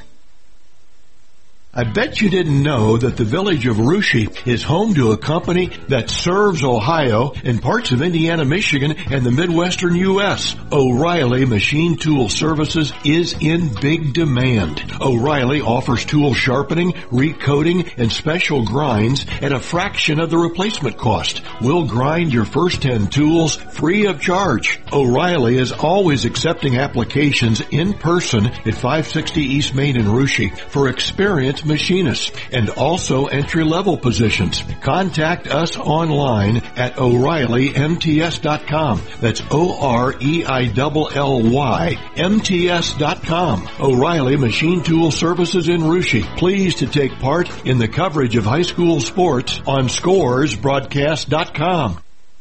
I bet you didn't know that the village of Russia is home to a company that serves Ohio and parts of Indiana, Michigan, and the Midwestern U S O'Reilly Machine Tool Services is in big demand. O'Reilly offers tool sharpening, recoating, and special grinds at a fraction of the replacement cost. We'll grind your first ten tools free of charge. O'Reilly is always accepting applications in person at five sixty East Main in Russia for experienced machinists and also entry-level positions. Contact us online at O'Reilly M T S dot com. That's O R E I L L Y M T S dot com. O'Reilly Machine Tool Services in Russia. Pleased to take part in the coverage of high school sports on Scores Broadcast dot com.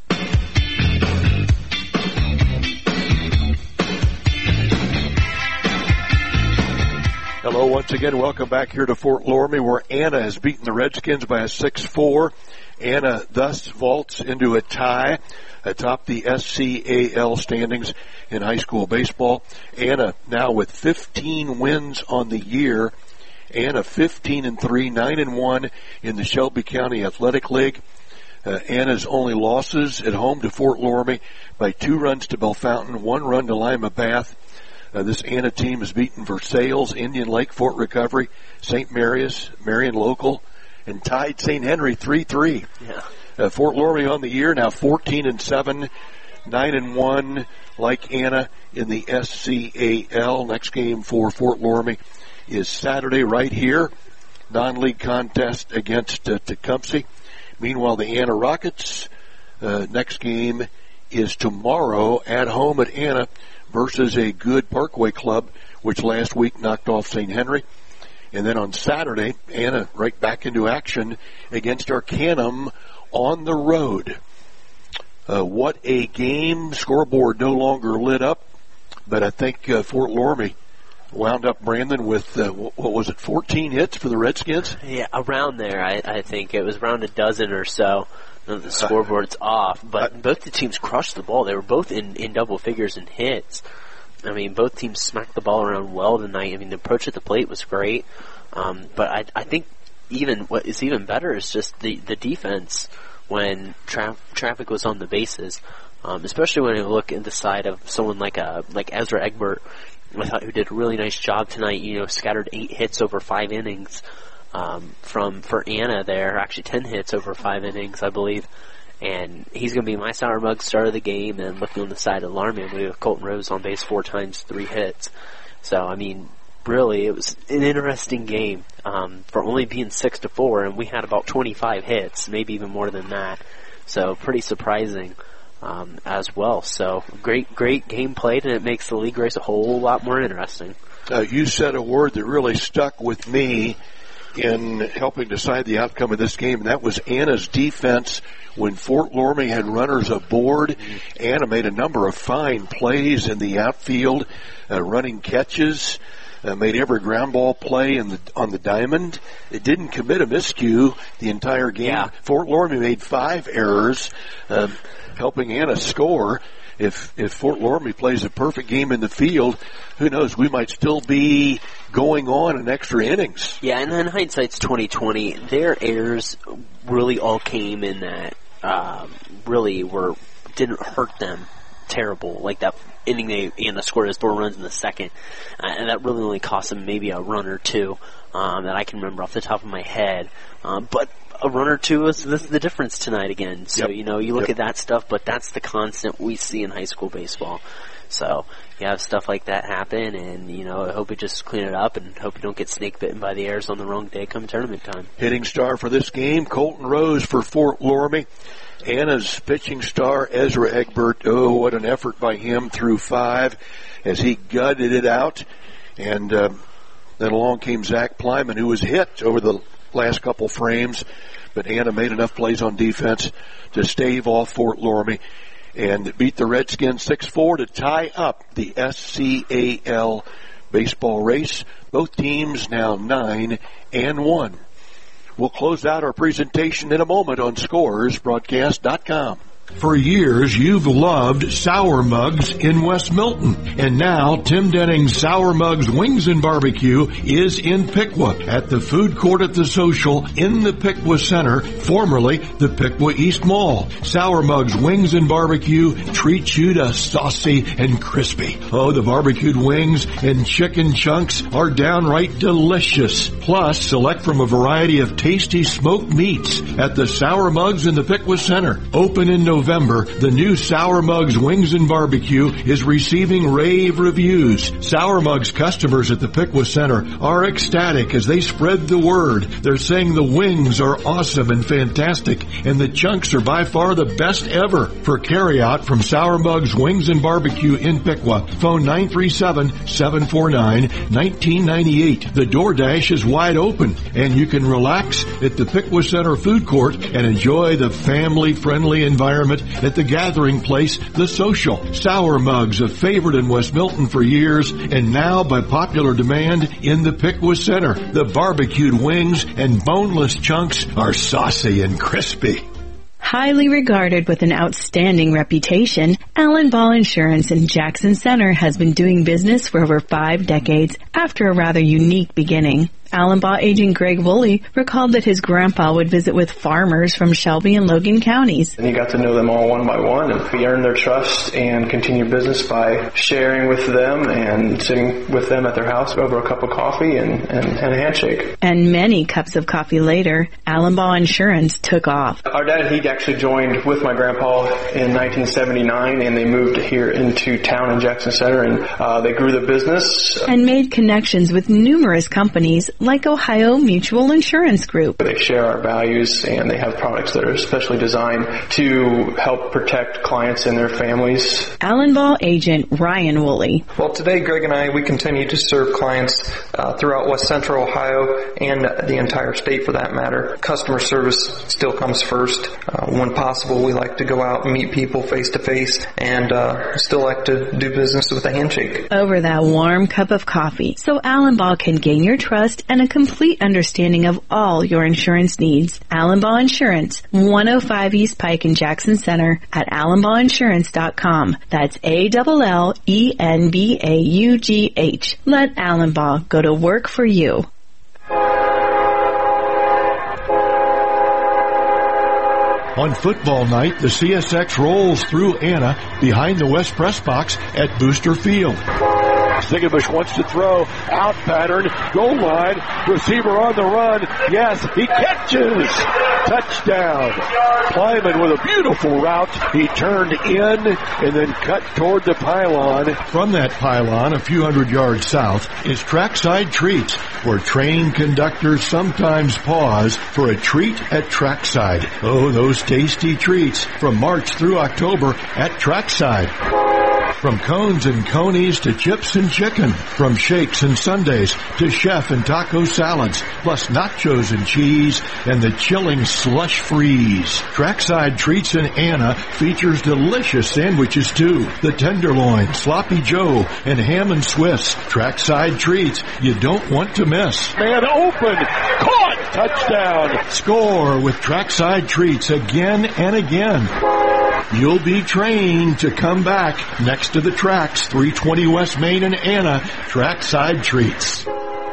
Hello once again. Welcome back here to Fort Laramie, where Anna has beaten the Redskins by a six four. Anna thus vaults into a tie atop the S C A L standings in high school baseball. Anna now with fifteen wins on the year. Anna fifteen and three, nine and one in the Shelby County Athletic League. Uh, Anna's only losses at home to Fort Laramie by two runs to Bellefontaine, one run to Lima Bath. Uh, this Anna team has beaten Versailles, Indian Lake, Fort Recovery, Saint Mary's, Marion Local, and tied Saint Henry three three. Yeah. Uh, Fort Laramie on the year now fourteen and seven, nine and one, like Anna in the S C A L. Next game for Fort Laramie is Saturday right here. Non-league contest against uh, Tecumseh. Meanwhile, the Anna Rockets, uh, next game is tomorrow at home at Anna versus a good Parkway club, which last week knocked off Saint Henry. And then on Saturday, Anna right back into action against Arcanum on the road. Uh, what a game. Scoreboard no longer lit up, but I think uh, Fort Laramie wound up, Brandon, with, uh, what was it, fourteen hits for the Redskins? Yeah, around there, I, I think. It was around a dozen or so. The scoreboard's off, but both the teams crushed the ball. They were both in, in double figures in hits. I mean, both teams smacked the ball around well tonight. I mean, the approach at the plate was great. Um, but I, I think even what is even better is just the, the defense when tra- traffic was on the bases, um, especially when you look at the side of someone like a, like Ezra Egbert, I thought who did a really nice job tonight. You know, scattered eight hits over five innings. Um, from for Anna there, actually ten hits over five innings, I believe, and he's going to be my Sour Mug star of the game. And looking on the side of Laramie, we have Colton Rose on base four times, three hits. So I mean, really, it was an interesting game um, for only being six to four, and we had about twenty-five hits, maybe even more than that. So pretty surprising um, as well. So great, great game played, and it makes the league race a whole lot more interesting. Uh, you said a word that really stuck with me in helping decide the outcome of this game, and that was Anna's defense. When Fort Loramie had runners aboard, Anna made a number of fine plays in the outfield, uh, running catches, uh, made every ground ball play in the, on the diamond. It didn't commit a miscue the entire game. Yeah. Fort Loramie made five errors, um, helping Anna score. If if Fort Loramie plays a perfect game in the field, who knows? We might still be going on in extra innings. Yeah, and in hindsight's twenty twenty, their errors really all came in that um, really were didn't hurt them terrible. Like that inning, they Anna scored his four runs in the second, uh, and that really only cost them maybe a run or two um, that I can remember off the top of my head. Um, but a run or two is the, the difference tonight again. So, yep. you know, you look yep. at that stuff, but that's the constant we see in high school baseball. So you have stuff like that happen, and, you know, I hope you just clean it up and hope you don't get snake bitten by the errors on the wrong day come tournament time. Hitting star for this game, Colton Rose for Fort Loramie. Anna's pitching star, Ezra Egbert. Oh, what an effort by him through five as he gutted it out. And uh, then along came Zach Plyman, who was hit over the last couple frames, but Anna made enough plays on defense to stave off Fort Loramie and beat the Redskins six four to tie up the S C A L baseball race. Both teams now nine and one. We'll close out our presentation in a moment on Scores Broadcast dot com. For years, you've loved Sour Mugs in West Milton. And now, Tim Denning's Sour Mugs Wings and Barbecue is in Piqua at the food court at the Social in the Piqua Center, formerly the Piqua East Mall. Sour Mugs Wings and Barbecue treats you to saucy and crispy. Oh, the barbecued wings and chicken chunks are downright delicious. Plus, select from a variety of tasty smoked meats at the Sour Mugs in the Piqua Center. Open in November, the new Sour Mugs Wings and Barbecue is receiving rave reviews. Sour Mugs customers at the Piqua Center are ecstatic as they spread the word. They're saying the wings are awesome and fantastic, and the chunks are by far the best ever. For carryout from Sour Mugs Wings and Barbecue in Piqua, phone nine three seven, seven four nine, one nine nine eight. The DoorDash is wide open, and you can relax at the Piqua Center food court and enjoy the family-friendly environment at the gathering place, The Social. Sour Mugs, a favorite in West Milton for years, and now by popular demand in the Piqua Center. The barbecued wings and boneless chunks are saucy and crispy. Highly regarded with an outstanding reputation, Allen Ball Insurance in Jackson Center has been doing business for over five decades after a rather unique beginning. Allen Ball agent Greg Woolley recalled that his grandpa would visit with farmers from Shelby and Logan counties. And he got to know them all one by one, and we earned their trust and continued business by sharing with them and sitting with them at their house over a cup of coffee and, and, and a handshake. And many cups of coffee later, Allen Ball Insurance took off. Our dad, he actually joined with my grandpa in nineteen seventy-nine, and they moved here into town in Jackson Center, and uh, they grew the business. And made connections with numerous companies like Ohio Mutual Insurance Group. They share our values, and they have products that are especially designed to help protect clients and their families. Allen Ball agent Ryan Woolley. Well, today Greg and I, we continue to serve clients uh, throughout West Central Ohio and the entire state for that matter. Customer service still comes first. Uh, when possible, we like to go out and meet people face to face, and uh, still like to do business with a handshake. Over that warm cup of coffee, so Allen Ball can gain your trust and a complete understanding of all your insurance needs. Allen Ball Insurance, one oh five East Pike in Jackson Center at allen ball insurance dot com. That's A L L E N B A U G H. Let Allen Ball go to work for you. On football night, the C S X rolls through Anna behind the West Press Box at Booster Field. Zingabush wants to throw. Out pattern. Goal line. Receiver on the run. Yes, he catches. Touchdown. Kleiman with a beautiful route. He turned in and then cut toward the pylon. From that pylon, a few hundred yards south, is Trackside Treats, where train conductors sometimes pause for a treat at Trackside. Oh, those tasty treats from March through October at Trackside. From cones and conies to chips and chicken. From shakes and sundaes to chef and taco salads. Plus nachos and cheese and the chilling slush freeze. Trackside Treats in Anna features delicious sandwiches too. The Tenderloin, Sloppy Joe, and Ham and Swiss. Trackside Treats you don't want to miss. Man open. Caught. Touchdown. Score with Trackside Treats again and again. You'll be trained to come back next to the tracks, three twenty West Main in Anna, Trackside Treats.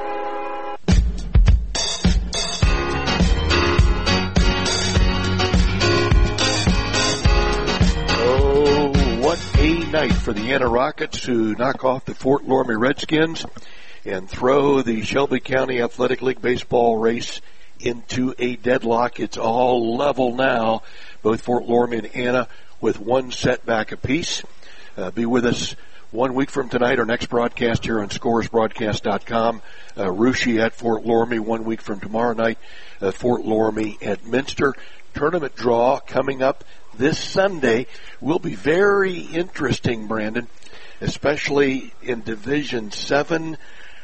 Oh, what a night for the Anna Rockets to knock off the Fort Loramie Redskins and throw the Shelby County Athletic League baseball race into a deadlock. It's all level now, both Fort Loramie and Anna with one setback apiece. Uh, be with us one week from tonight, our next broadcast here on scores broadcast dot com. Uh, Russia at Fort Loramie one week from tomorrow night, uh, Fort Loramie at Minster. Tournament draw coming up this Sunday will be very interesting, Brandon, especially in Division seven.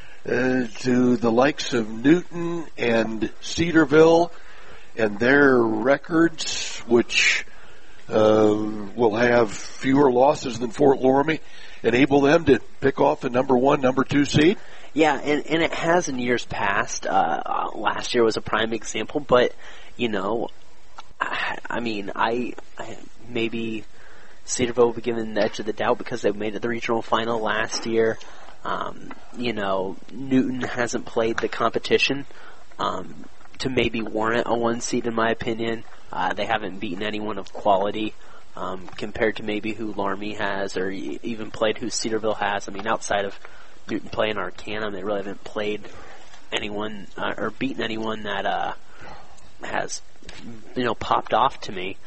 Uh, to the likes of Newton and Cedarville and their records, which uh, will have fewer losses than Fort Loramie, enable them to pick off the number one, number two seed? Yeah, and, and it has in years past. Uh, last year was a prime example, but, you know, I, I mean, I, I maybe Cedarville will be given the edge of the doubt because they made it the regional final last year. Um, you know, Newton hasn't played the competition um, to maybe warrant a one seed, in my opinion. Uh, they haven't beaten anyone of quality um, compared to maybe who Loramie has, or e- even played who Cedarville has. I mean, outside of Newton playing Arcanum, they really haven't played anyone uh, or beaten anyone that uh, has, you know, popped off to me.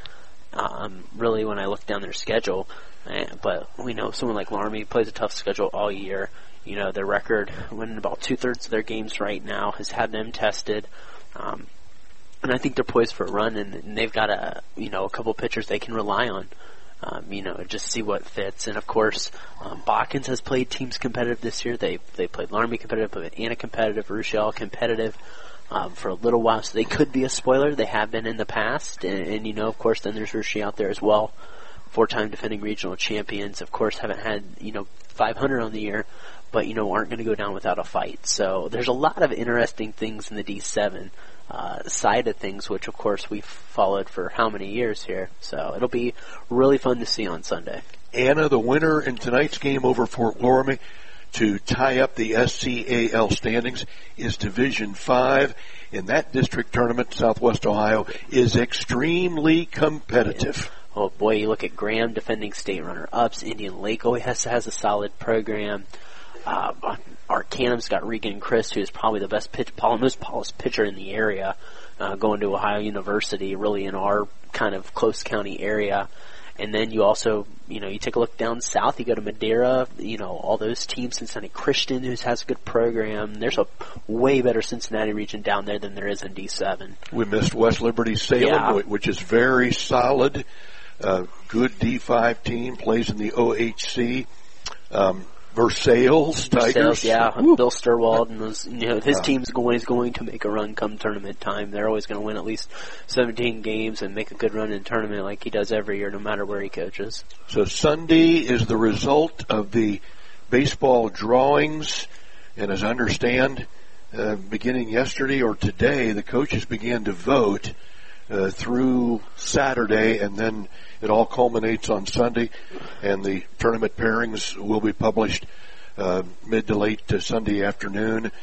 Um, really, when I look down their schedule. But we know someone like Loramie plays a tough schedule all year. You know, their record, winning about two-thirds of their games right now, has had them tested. Um, and I think they're poised for a run, and, and they've got a, you know, a couple pitchers they can rely on. Um, you know, just see what fits. And of course, um, Botkins has played teams competitive this year. They they played Loramie competitive, but Anna competitive, Rochelle competitive. Um, for a little while, so they could be a spoiler. They have been in the past, and, and you know, of course, then there's Russia out there as well. Four-time defending regional champions, of course, haven't had, you know, five hundred on the year, but, you know, aren't going to go down without a fight. So there's a lot of interesting things in the D seven uh, side of things, which, of course, we've followed for how many years here. So it'll be really fun to see on Sunday. Anna, the winner in tonight's game over Fort Loramie to tie up the S C A L standings, is Division five. In that district tournament, Southwest Ohio is extremely competitive. Yeah. Oh boy, you look at Graham defending state runner-ups. Indian Lake always has, has a solid program. Uh, Arcanum's got Regan Christ, who is probably the best pitch, most polished pitcher in the area, uh, going to Ohio University, really in our kind of close county area. And then you also, you know, you take a look down south, you go to Madera, you know, all those teams, Cincinnati Christian, who has a good program. There's a way better Cincinnati region down there than there is in D seven. We missed West Liberty Salem, yeah. which is very solid. Uh, good D five team, plays in the O H C. Um, Versailles Tigers. Versailles, yeah. Woo. Bill Sturwald and those, you know, his yeah. team's going, is going to make a run come tournament time. They're always going to win at least seventeen games and make a good run in tournament like he does every year, no matter where he coaches. So Sunday is the result of the baseball drawings, and as I understand, uh, beginning yesterday or today, the coaches began to vote uh, through Saturday, and then it all culminates on Sunday, and the tournament pairings will be published uh, mid to late to Sunday afternoon.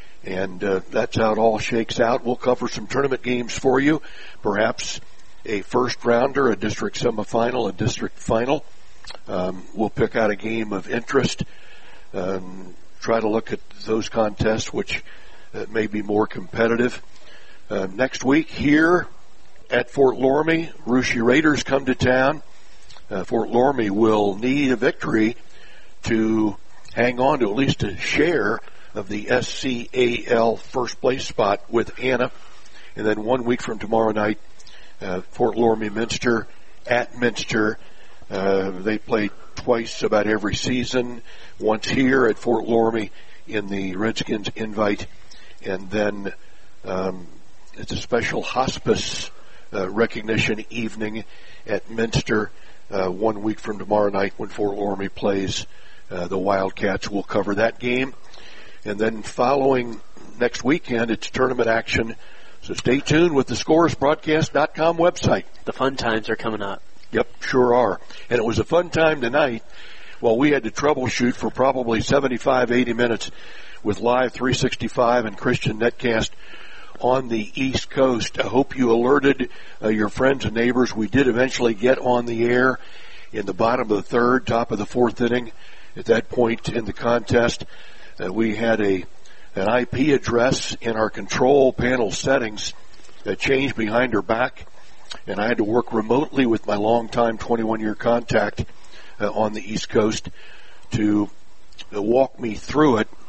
And uh, that's how it all shakes out. We'll cover some tournament games for you, perhaps a first rounder, a district semifinal, a district final. Um, we'll pick out a game of interest Um, try to look at those contests which uh, may be more competitive. Uh, next week here at Fort Loramie, Russia Raiders come to town. Uh, Fort Loramie will need a victory to hang on to at least a share of the S C A L first place spot with Anna. And then one week from tomorrow night, uh, Fort Loramie Minster at Minster. Uh, they play twice about every season, once here at Fort Loramie in the Redskins Invite, and then um, it's a special hospice uh, recognition evening at Minster uh, one week from tomorrow night when Fort Loramie plays uh, the Wildcats. We'll cover that game. And then following next weekend, it's tournament action. So stay tuned with the scores broadcast dot com website. The fun times are coming up. Yep, sure are. And it was a fun time tonight. Well, we had to troubleshoot for probably seventy-five, eighty minutes with Live three sixty-five and Christian Netcast on the East Coast. I hope you alerted uh, your friends and neighbors. We did eventually get on the air in the bottom of the third, top of the fourth inning. At that point in the contest, uh, we had a an I P address in our control panel settings that changed behind her back, and I had to work remotely with my longtime twenty-one-year contact uh, on the East Coast to uh, walk me through it,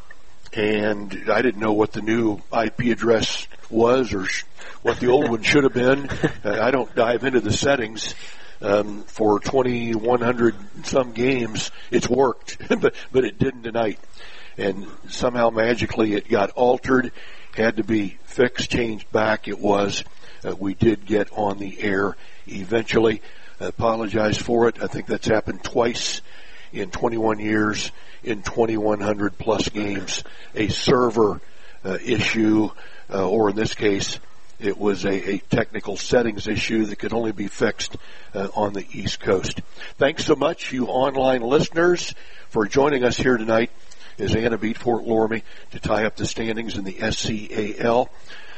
and I didn't know what the new I P address was or sh- what the old one should have been. Uh, I don't dive into the settings. Um, for twenty-one hundred some games, it's worked, but, but it didn't tonight. And somehow magically it got altered, had to be fixed, changed back. It was. Uh, we did get on the air eventually. I apologize for it. I think that's happened twice in twenty-one years, in twenty-one hundred plus games. A server uh, issue, uh, or in this case, it was a, a technical settings issue that could only be fixed uh, on the East Coast. Thanks so much, you online listeners, for joining us here tonight as Anna beat Fort Loramie to tie up the standings in the S C A L.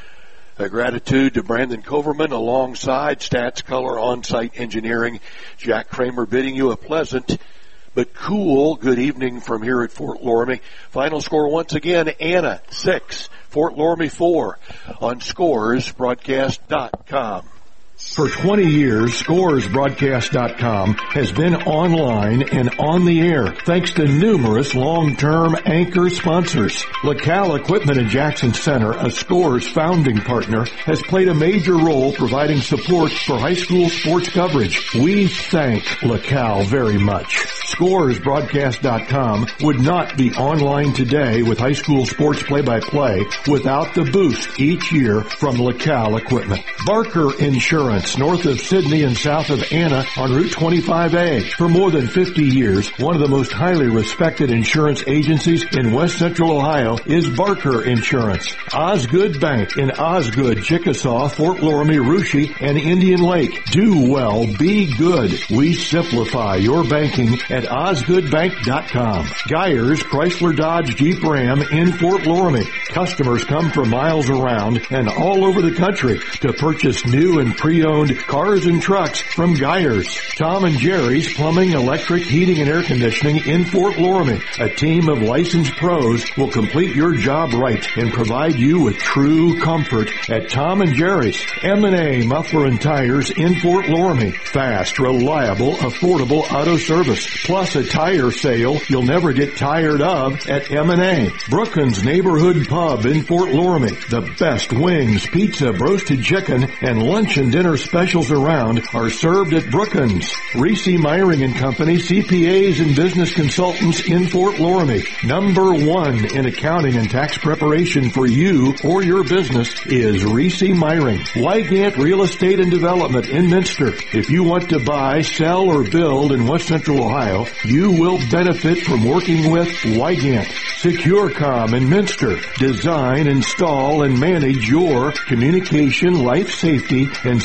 Uh, gratitude to Brandon Coverman alongside Stats Color On-Site Engineering. Jack Kramer bidding you a pleasant but cool good evening from here at Fort Loramie. Final score once again, Anna six, Fort Loramie four on scores broadcast dot com. For twenty years, scores broadcast dot com has been online and on the air thanks to numerous long-term anchor sponsors. LaCal Equipment in Jackson Center, a Scores founding partner, has played a major role providing support for high school sports coverage. We thank LaCal very much. scores broadcast dot com would not be online today with high school sports play-by-play without the boost each year from LaCal Equipment. Barker Insurance, north of Sydney and south of Anna on Route twenty-five A. For more than fifty years, one of the most highly respected insurance agencies in West Central Ohio is Barker Insurance. Osgood Bank in Osgood, Chickasaw, Fort Loramie, Russia, and Indian Lake. Do well, be good. We simplify your banking at osgood bank dot com. Geyers Chrysler Dodge Jeep Ram in Fort Loramie. Customers come from miles around and all over the country to purchase new and pre-owned cars and trucks from Geyers. Tom and Jerry's Plumbing, Electric, Heating, and Air Conditioning in Fort Loramie. A team of licensed pros will complete your job right and provide you with true comfort at Tom and Jerry's. M and A Muffler and Tires in Fort Loramie. Fast, reliable, affordable auto service. Plus a tire sale you'll never get tired of at M and A. Brookins Neighborhood Pub in Fort Loramie. The best wings, pizza, roasted chicken, and lunch and dinner specials around are served at Brookins. Reese Myring and Company, C P As and business consultants in Fort Loramie. Number one in accounting and tax preparation for you or your business is Reese Myring. Wygant Real Estate and Development in Minster. If you want to buy, sell, or build in West Central Ohio, you will benefit from working with Wygant. SecureCom in Minster. Design, install, and manage your communication, life safety, and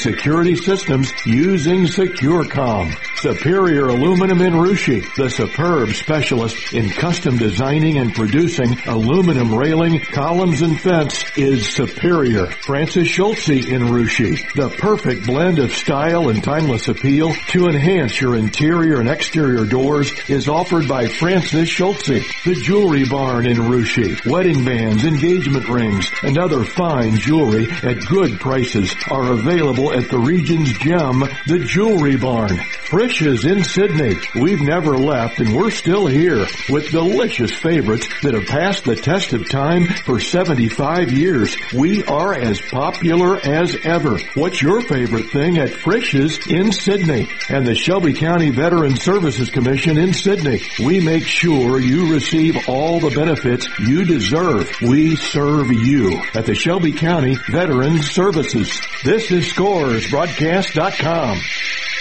security systems using SecureCom. Superior Aluminum in Russia, the superb specialist in custom designing and producing aluminum railing, columns, and fence, is Superior. Francis Schultze in Russia, the perfect blend of style and timeless appeal to enhance your interior and exterior doors, is offered by Francis Schultze. The Jewelry Barn in Russia, wedding bands, engagement rings, and other fine jewelry at good prices are available at the region's gem, the Jewelry Barn. Frisch's in Sydney. We've never left, and we're still here with delicious favorites that have passed the test of time for seventy-five years. We are as popular as ever. What's your favorite thing at Frisch's in Sydney? And the Shelby County Veterans Services Commission in Sydney. We make sure you receive all the benefits you deserve. We serve you at the Shelby County Veterans Services. This is Scores Broadcast dot com.